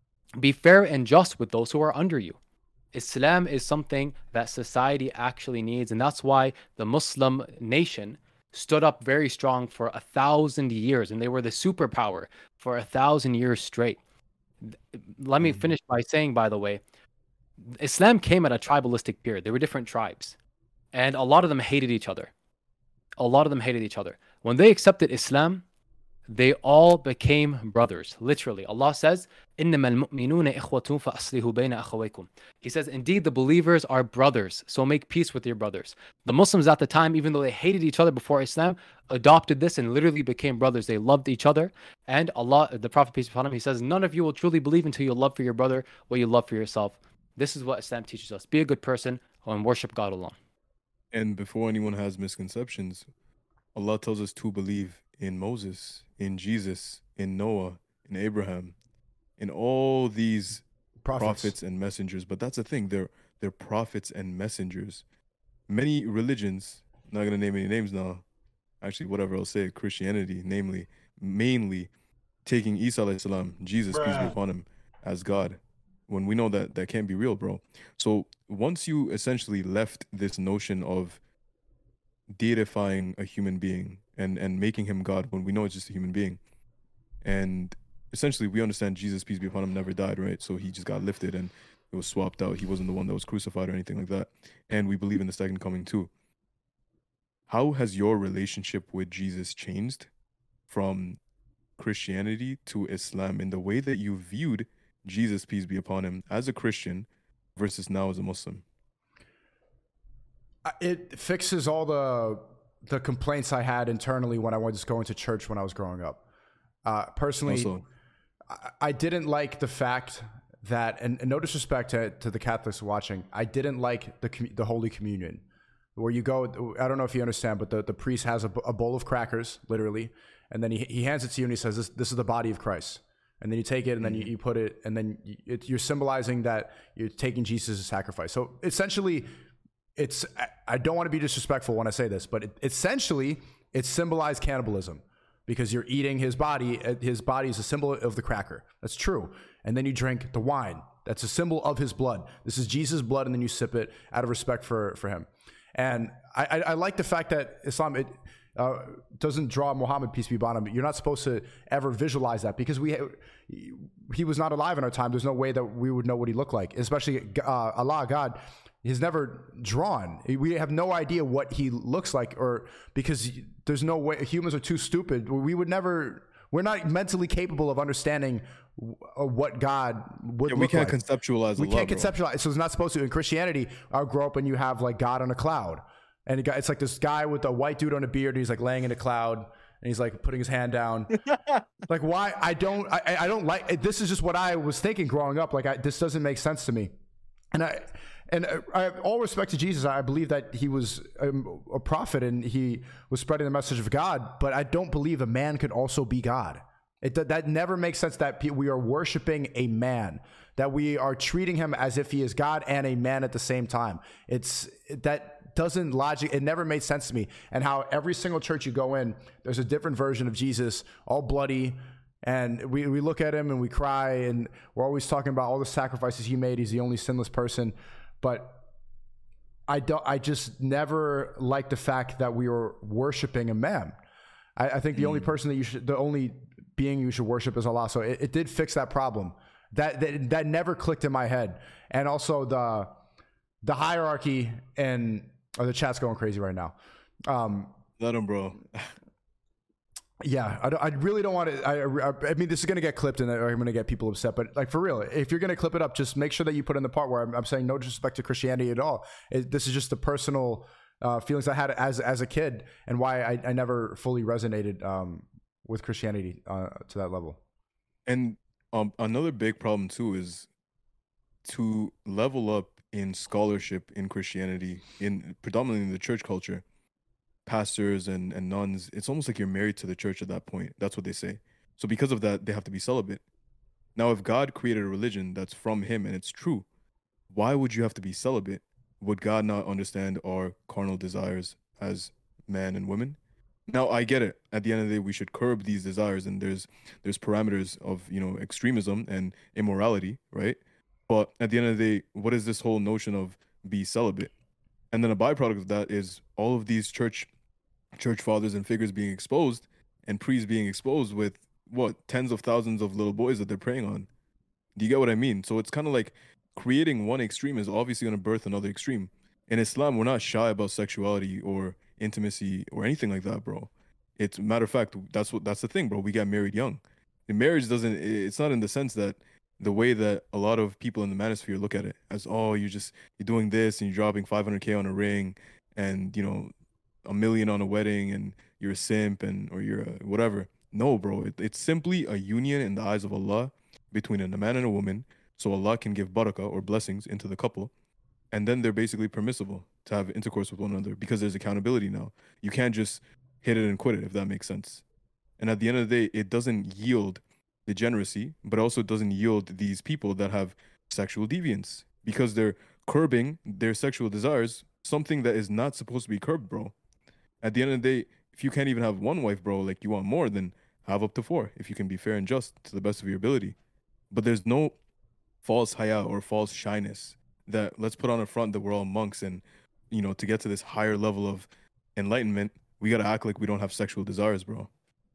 be fair and just with those who are under you. Islam is something that society actually needs, and that's why the Muslim nation stood up very strong for a thousand years, and they were the superpower for a thousand years straight. Let me finish by saying, by the way, Islam came at a tribalistic period. There were different tribes, and a lot of them hated each other. A lot of them hated each other. When they accepted Islam, they all became brothers. Literally, Allah says, إِنَّمَا الْمُؤْمِنُونَ إِخْوَةٌ فَأَصْلِحُوا بَيْنَ أَخَوَيْكُمْ. He says, indeed, the believers are brothers, so make peace with your brothers. The Muslims at the time, even though they hated each other before Islam, adopted this and literally became brothers. They loved each other. And Allah, the Prophet, peace be upon him, he says, none of you will truly believe until you love for your brother what you love for yourself. This is what Islam teaches us. Be a good person and worship God alone. And before anyone has misconceptions, Allah tells us to believe in Moses, in Jesus, in Noah, in Abraham, in all these prophets, prophets and messengers. But that's the thing, they're they're prophets and messengers. Many religions, not gonna name any names now, actually whatever I'll say, Christianity, namely, mainly taking Isa alayhi salam, Jesus, Bruh. peace be upon him, as God, when we know that that can't be real, bro. So once you essentially left this notion of deifying a human being and and making him God when we know it's just a human being, and essentially we understand Jesus, peace be upon him, never died, right? So he just got lifted and it was swapped out. He wasn't the one that was crucified or anything like that. And we believe in the second coming too. How has your relationship with Jesus changed from Christianity to Islam in the way that you viewed Jesus, peace be upon him, as a Christian versus now as a Muslim? It fixes all the the complaints I had internally when I was going to church when I was growing up. Uh, personally, also, I, I didn't like the fact that, and, and no disrespect to, to the Catholics watching, I didn't like the the Holy Communion, where you go, I don't know if you understand, but the, the priest has a, a bowl of crackers, literally, and then he, he hands it to you and he says, this, this is the body of Christ. And then you take it and then you, you put it, and then you, it, you're symbolizing that you're taking Jesus' sacrifice. So essentially, it's, I don't want to be disrespectful when I say this, but it, essentially, it symbolized cannibalism because you're eating his body. His body is a symbol of the cracker. That's true. And then you drink the wine. That's a symbol of his blood. This is Jesus' blood, and then you sip it out of respect for, for him. And I, I, I like the fact that Islam, it uh, doesn't draw Muhammad, peace be upon him. You're not supposed to ever visualize that because we he was not alive in our time. There's no way that we would know what he looked like, especially uh, Allah, God. He's never drawn. We have no idea what he looks like, or because there's no way, humans are too stupid. We would never, we're not mentally capable of understanding what God would yeah, look we can't like. conceptualize We Allah, can't bro. conceptualize. So it's not supposed to. In Christianity, I'll grow up and you have like God on a cloud. And it got, it's like this guy with a white dude on a beard. And he's like laying in a cloud and he's like putting his hand down. Like, why? I don't, I, I don't like, this is just what I was thinking growing up. Like, I, this doesn't make sense to me. And I, And I have all respect to Jesus. I believe that he was a, a prophet and he was spreading the message of God. But I don't believe a man could also be God. It, that never makes sense that we are worshiping a man, that we are treating him as if he is God and a man at the same time. It's that doesn't logic. It never made sense to me. And how every single church you go in, there's a different version of Jesus, all bloody. And we, we look at him and we cry, and we're always talking about all the sacrifices he made. He's the only sinless person. But I don't. I just never liked the fact that we were worshiping a man. I, I think the mm. only person that you should, the only being you should worship is Allah. So it, it did fix that problem. That, that that never clicked in my head. And also the the hierarchy, and oh, the chat's going crazy right now. Um, Let him, bro. Yeah, I, I really don't want to. I, I mean, this is going to get clipped and I'm going to get people upset. But like for real, if you're going to clip it up, just make sure that you put in the part where I'm, I'm saying no disrespect to Christianity at all. It, this is just the personal uh, feelings I had as as a kid and why I, I never fully resonated um, with Christianity uh, to that level. And um, another big problem too is to level up in scholarship in Christianity, in predominantly in the church culture. Pastors and, and nuns, it's almost like you're married to the church at that point. That's what they say. So because of that, they have to be celibate. Now, if God created a religion that's from him and it's true, why would you have to be celibate? Would God not understand our carnal desires as man and women? Now, I get it. At the end of the day, we should curb these desires, and there's there's parameters of, you know, extremism and immorality, right? But at the end of the day, what is this whole notion of be celibate? And then a byproduct of that is all of these church church fathers and figures being exposed, and priests being exposed with what tens of thousands of little boys that they're preying on. Do you get what I mean? So it's kind of like creating one extreme is obviously going to birth another extreme. In Islam, we're not shy about sexuality or intimacy or anything like that, bro. It's matter of fact, that's what that's the thing, bro. We get married young. The marriage doesn't. It's not in the sense that the way that a lot of people in the manosphere look at it as, oh, you're just you're doing this and you're dropping five hundred k on a ring, and you know, a million on a wedding, and you're a simp and or you're a whatever. No, bro. It, it's simply a union in the eyes of Allah between a man and a woman, so Allah can give barakah or blessings into the couple, and then they're basically permissible to have intercourse with one another because there's accountability now. You can't just hit it and quit it, if that makes sense. And at the end of the day, it doesn't yield degeneracy, but also doesn't yield these people that have sexual deviance because they're curbing their sexual desires, something that is not supposed to be curbed, bro. At the end of the day, if you can't even have one wife, bro, like you want more, then have up to four if you can be fair and just to the best of your ability. But there's no false haya or false shyness that let's put on a front that we're all monks, and you know, to get to this higher level of enlightenment, we gotta act like we don't have sexual desires, bro.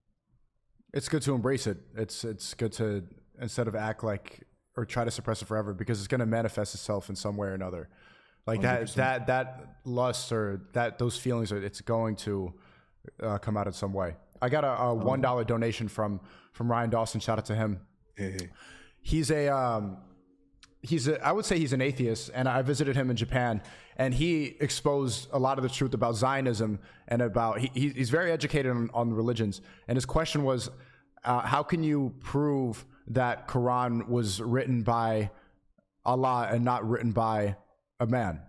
It's good to embrace it. It's it's good to, instead of act like or try to suppress it forever, because it's going to manifest itself in some way or another. Like that, one hundred percent. that, that lust or that, those feelings are, it's going to uh, come out in some way. I got a, a one dollar donation from, from Ryan Dawson. Shout out to him. Hey, hey. He's a, um, he's a, I would say he's an atheist, and I visited him in Japan, and he exposed a lot of the truth about Zionism and about, he, he's very educated on, on religions. And his question was, uh, how can you prove that Quran was written by Allah and not written by a man?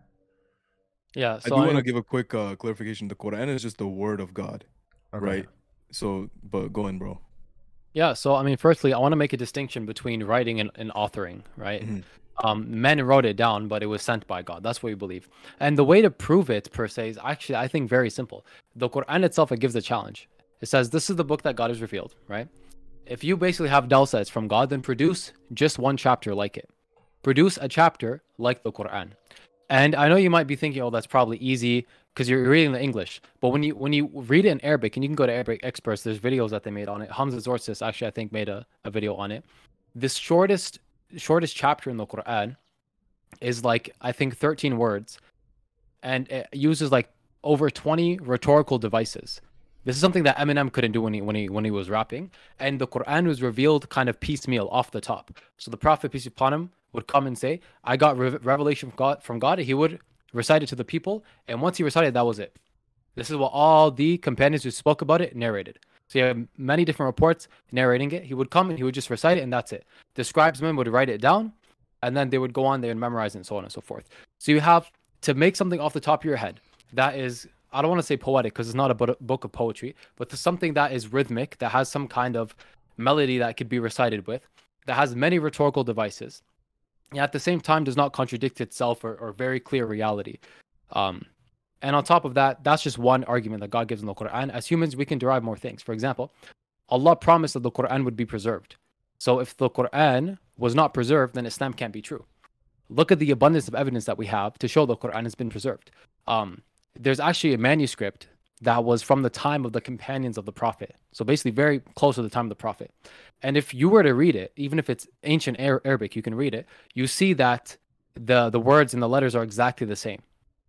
Yeah, so I do I want to give a quick uh, clarification. The Quran is just the word of God, Okay. right? So, but go on, bro. Yeah, so I mean, firstly, I want to make a distinction between writing and, and authoring, right? Mm-hmm. Um, men wrote it down, but it was sent by God. That's what we believe. And the way to prove it, per se, is actually, I think, very simple. The Quran itself, it gives a challenge. It says, this is the book that God has revealed, right? If you basically have dalsa, it's from God, then produce just one chapter like it. Produce a chapter like the Quran. And I know you might be thinking, oh, that's probably easy because you're reading the English. But when you when you read it in Arabic, and you can go to Arabic experts, there's videos that they made on it. Hamza Zorsis actually, I think, made a, a video on it. This shortest shortest chapter in the Quran is like, I think, thirteen words. And it uses like over twenty rhetorical devices. This is something that Eminem couldn't do when he when he when he was rapping. And the Quran was revealed kind of piecemeal off the top. So the Prophet, peace be upon him, would come and say, I got re- revelation from God, from God. He would recite it to the people. And once he recited, that was it. This is what all the companions who spoke about it narrated. So you have many different reports narrating it. He would come and he would just recite it, and that's it. The scribesmen would write it down, and then they would go on, they would memorize it, and so on and so forth. So you have to make something off the top of your head that is, I don't want to say poetic because it's not a book of poetry, but something that is rhythmic, that has some kind of melody that could be recited with, that has many rhetorical devices, and at the same time does not contradict itself or, or very clear reality. Um, and on top of that, that's just one argument that God gives in the Quran. As humans, we can derive more things. For example, Allah promised that the Quran would be preserved. So if the Quran was not preserved, then Islam can't be true. Look at the abundance of evidence that we have to show the Quran has been preserved. Um, there's actually a manuscript that was from the time of the companions of the Prophet. So basically very close to the time of the Prophet. And if you were to read it, even if it's ancient Arabic, you can read it, you see that the, the words and the letters are exactly the same.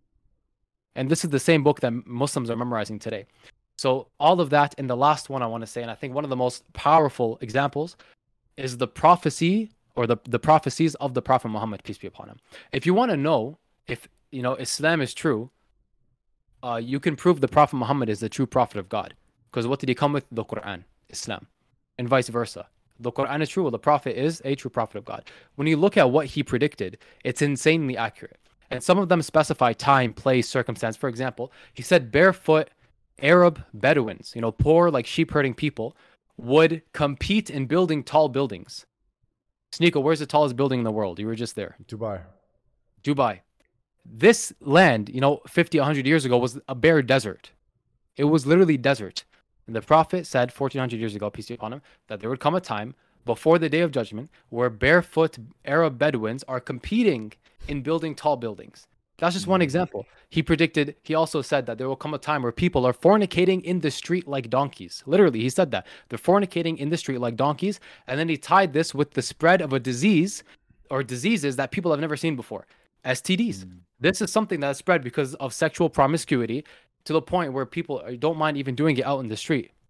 And this is the same book that Muslims are memorizing today. So all of that, and the last one I want to say, and I think one of the most powerful examples is the prophecy or the, the prophecies of the Prophet Muhammad, peace be upon him. If you want to know if, you know, Islam is true, uh, you can prove the Prophet Muhammad is the true prophet of God. Because what did he come with? The Quran, Islam, and vice versa. The Quran is true, well, the Prophet is a true prophet of God. When you look at what he predicted, it's insanely accurate. And some of them specify time, place, circumstance. For example, he said barefoot Arab Bedouins, you know, poor like sheep herding people, would compete in building tall buildings. Sneeko, where's the tallest building in the world? You were just there. Dubai. Dubai. This land, you know, fifty, one hundred years ago was a bare desert. It was literally desert. And the Prophet said fourteen hundred years ago, peace be upon him, that there would come a time before the day of judgment where barefoot Arab Bedouins are competing in building tall buildings. That's just one example. He predicted, he also said that there will come a time where people are fornicating in the street like donkeys. Literally, he said that. They're fornicating in the street like donkeys. And then he tied this with the spread of a disease or diseases that people have never seen before. S T Ds. Mm. This is something that is spread because of sexual promiscuity to the point where people don't mind even doing it out in the street.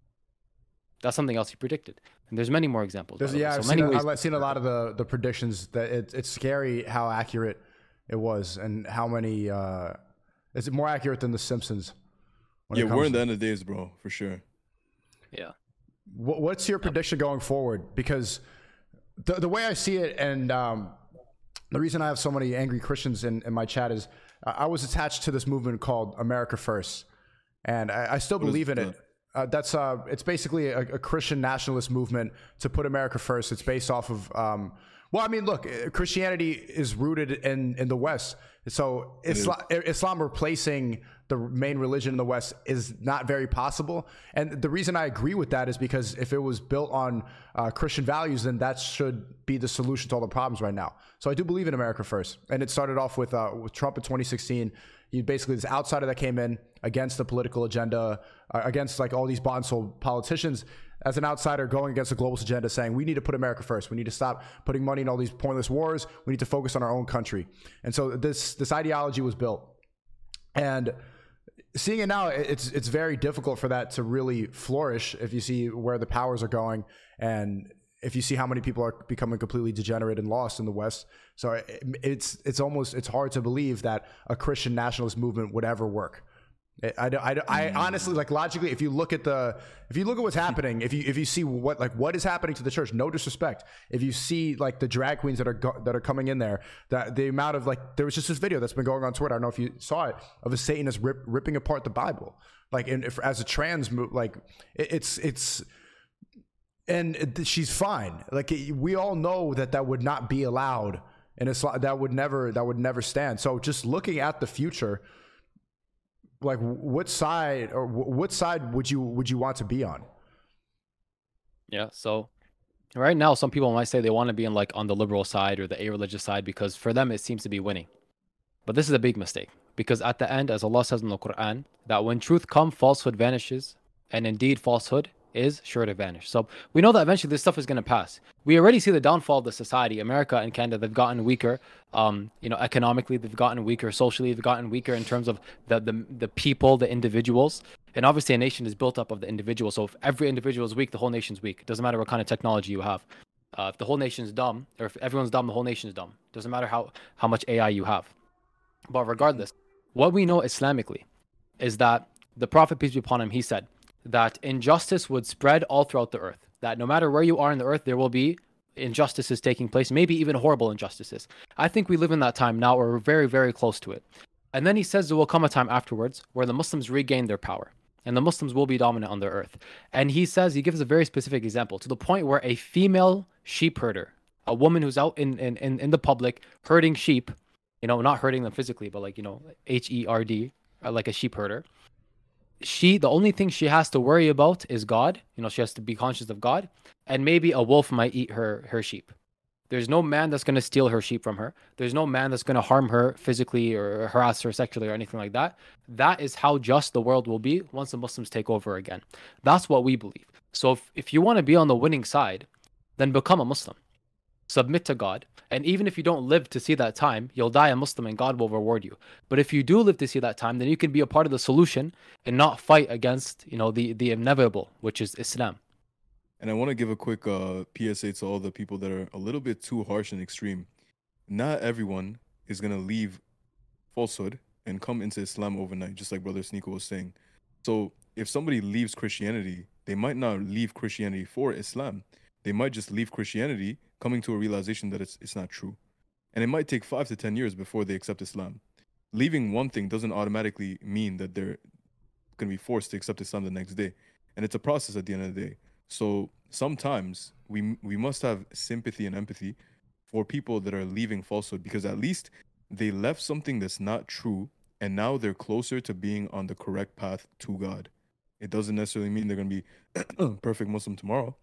That's something else he predicted. And there's many more examples. There's, yeah, I've, so seen a, I've seen a lot of the, the predictions that it, it's scary how accurate it was and how many, uh, is it more accurate than The Simpsons? Yeah, we're in the end of days, bro, for sure. Yeah. What's your prediction going forward? Because the, the way I see it, and um, the reason I have so many angry Christians in, in my chat is uh, I was attached to this movement called America First. And I, I still what believe in that? it. Uh, that's uh, it's basically a, a Christian nationalist movement to put America first. It's based off of, um, well, I mean, look, Christianity is rooted in, in the West. So Islam, Islam replacing the main religion in the West is not very possible. And the reason I agree with that is because if it was built on uh, Christian values, then that should be the solution to all the problems right now. So I do believe in America first. And it started off with, uh, with Trump in twenty sixteen. You basically this outsider that came in against the political agenda, uh, against like all these bought and sold politicians, as an outsider going against the globalist agenda, saying we need to put America first. We need to stop putting money in all these pointless wars. We need to focus on our own country. And so this this ideology was built. And seeing it now, it's it's very difficult for that to really flourish if you see where the powers are going and if you see how many people are becoming completely degenerate and lost in the West. So it's it's almost it's hard to believe that a Christian nationalist movement would ever work. I, I, I, I honestly, like, logically, if you look at the if you look at what's happening, if you if you see what like what is happening to the church, no disrespect, if you see like the drag queens that are go, that are coming in there, that the amount of like there was just this video that's been going on Twitter, I don't know if you saw it, of a Satanist rip, ripping apart the Bible, like in if, as a trans mo- like it, it's it's and it, she's fine. Like it, we all know that that would not be allowed, and it's that would never that would never stand. So just looking at the future. Like what side or what side would you would you want to be on? Yeah, so right now some people might say they want to be in like on the liberal side or the a-religious side because for them it seems to be winning. But this is a big mistake because at the end, as Allah says in the Quran, that when truth comes, falsehood vanishes, and indeed falsehood is sure to vanish. So we know that eventually this stuff is going to pass. We already see the downfall of the society. America and Canada, they've gotten weaker. Um, you know, economically, they've gotten weaker. Socially, they've gotten weaker in terms of the, the the people, the individuals. And obviously, a nation is built up of the individual. So if every individual is weak, the whole nation's weak. It doesn't matter what kind of technology you have. Uh, if the whole nation's dumb, or if everyone's dumb, the whole nation's dumb. It doesn't matter how how much A I you have. But regardless, what we know Islamically is that the Prophet, peace be upon him, he said that injustice would spread all throughout the earth. That no matter where you are in the earth, there will be injustices taking place, maybe even horrible injustices. I think we live in that time now, or we're very, very close to it. And then he says there will come a time afterwards where the Muslims regain their power and the Muslims will be dominant on the earth. And he says, he gives a very specific example to the point where a female sheep herder, a woman who's out in, in, in, in the public herding sheep, you know, not hurting them physically, but like, you know, H E R D, like a sheep herder. She, the only thing she has to worry about is God. You know, she has to be conscious of God, and maybe a wolf might eat her, her sheep. There's no man that's going to steal her sheep from her. There's no man that's going to harm her physically or harass her sexually or anything like that. That is how just the world will be once the Muslims take over again. That's what we believe. So if, if you want to be on the winning side, then become a Muslim. Submit to God. And even if you don't live to see that time, you'll die a Muslim and God will reward you. But if you do live to see that time, then you can be a part of the solution and not fight against, you know, the, the inevitable, which is Islam. And I want to give a quick uh, P S A to all the people that are a little bit too harsh and extreme. Not everyone is going to leave falsehood and come into Islam overnight, just like Brother Sneeko was saying. So if somebody leaves Christianity, they might not leave Christianity for Islam. They might just leave Christianity coming to a realization that it's it's not true. And it might take five to ten years before they accept Islam. Leaving one thing doesn't automatically mean that they're going to be forced to accept Islam the next day. And it's a process at the end of the day. So sometimes we we must have sympathy and empathy for people that are leaving falsehood, because at least they left something that's not true and now they're closer to being on the correct path to God. It doesn't necessarily mean they're going to be perfect Muslim tomorrow,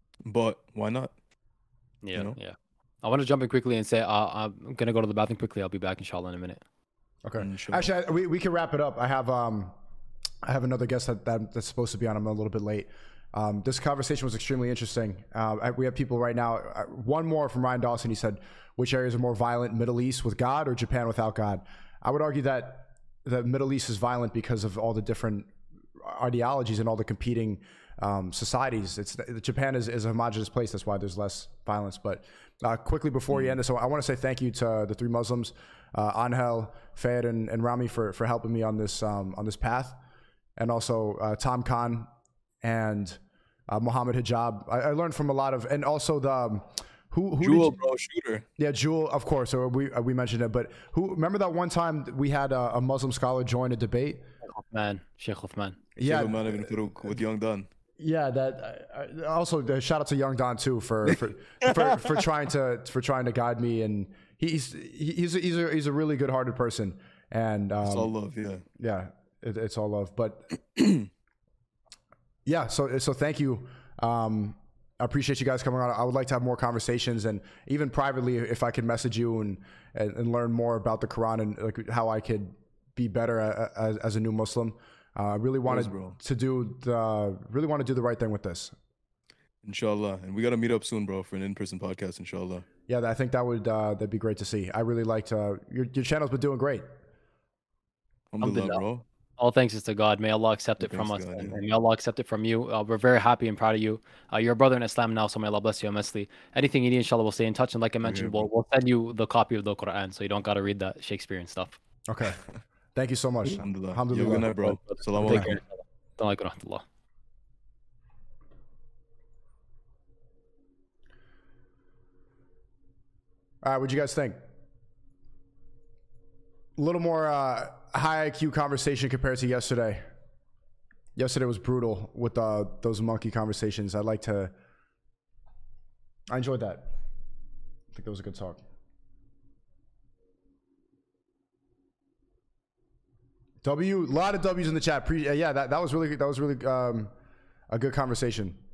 but why not? Yeah, You know? yeah. I want to jump in quickly and say uh, I'm gonna go to the bathroom quickly. I'll be back inshallah in a minute. Okay. Inshallah. Actually, I, we we can wrap it up. I have um, I have another guest that, that that's supposed to be on. I'm a little bit late. Um, this conversation was extremely interesting. Uh, I- we have people right now. Uh, one more from Ryan Dawson. He said, "Which areas are more violent, Middle East with God or Japan without God?" I would argue that the Middle East is violent because of all the different ideologies and all the competing um, societies. It's Japan is, is a homogenous place. That's why there's less violence. But uh, quickly before you end this, so I want to say thank you to the three Muslims, uh, Angel, Fayed, and, and Rami for for helping me on this um, on this path, and also uh, Tom Khan and uh, Mohammed Hijab. I, I learned from a lot of, and also the um, who who Jewel, did you, bro, shooter. Yeah, Jewel, of course. So we uh, we mentioned it, but who remember that one time we had a, a Muslim scholar join a debate? Man, Sheikh Uthman. Yeah, Sheikh Uthman ibn Farouk with Young Don. Yeah, that uh, also uh, shout out to Young Don too for for, for for trying to for trying to guide me, and he's he's a, he's a he's a really good-hearted person, and um, It's all love, yeah. yeah, it, it's all love. But yeah, so so thank you. Um, I appreciate you guys coming on. I would like to have more conversations, and even privately, if I could message you and and, and learn more about the Quran and like how I could be better a, a, as a new Muslim. I uh, really wanted bro. to do the really want to do the right thing with this. Inshallah, and we gotta meet up soon, bro, for an in-person podcast. Inshallah. Yeah, I think that would uh, that'd be great to see. I really liked uh, your your channel's been doing great. Alhamdulillah, bro. All thanks is to God. May Allah accept it All from thanks us, to God, and yeah. may Allah accept it from you. Uh, we're very happy and proud of you. Uh, you're a brother in Islam now, so may Allah bless you immensely. Anything you need, inshallah, we'll stay in touch. And like I mentioned, Yeah, we'll, we'll send you the copy of the Quran, so you don't gotta read that Shakespearean stuff. Okay, thank you so much. Alhamdulillah. Alhamdulillah. You have a good night, bro. Assalamu Take alaikum. care. Assalamu alaikum wa rahmatullah. All right, what'd you guys think? A little more uh, high I Q conversation compared to yesterday. Yesterday was brutal with uh, those monkey conversations. I'd like to. I enjoyed that. I think that was a good talk. W, a lot of W's in the chat. Pre, yeah, that, that was really that was really um, a good conversation.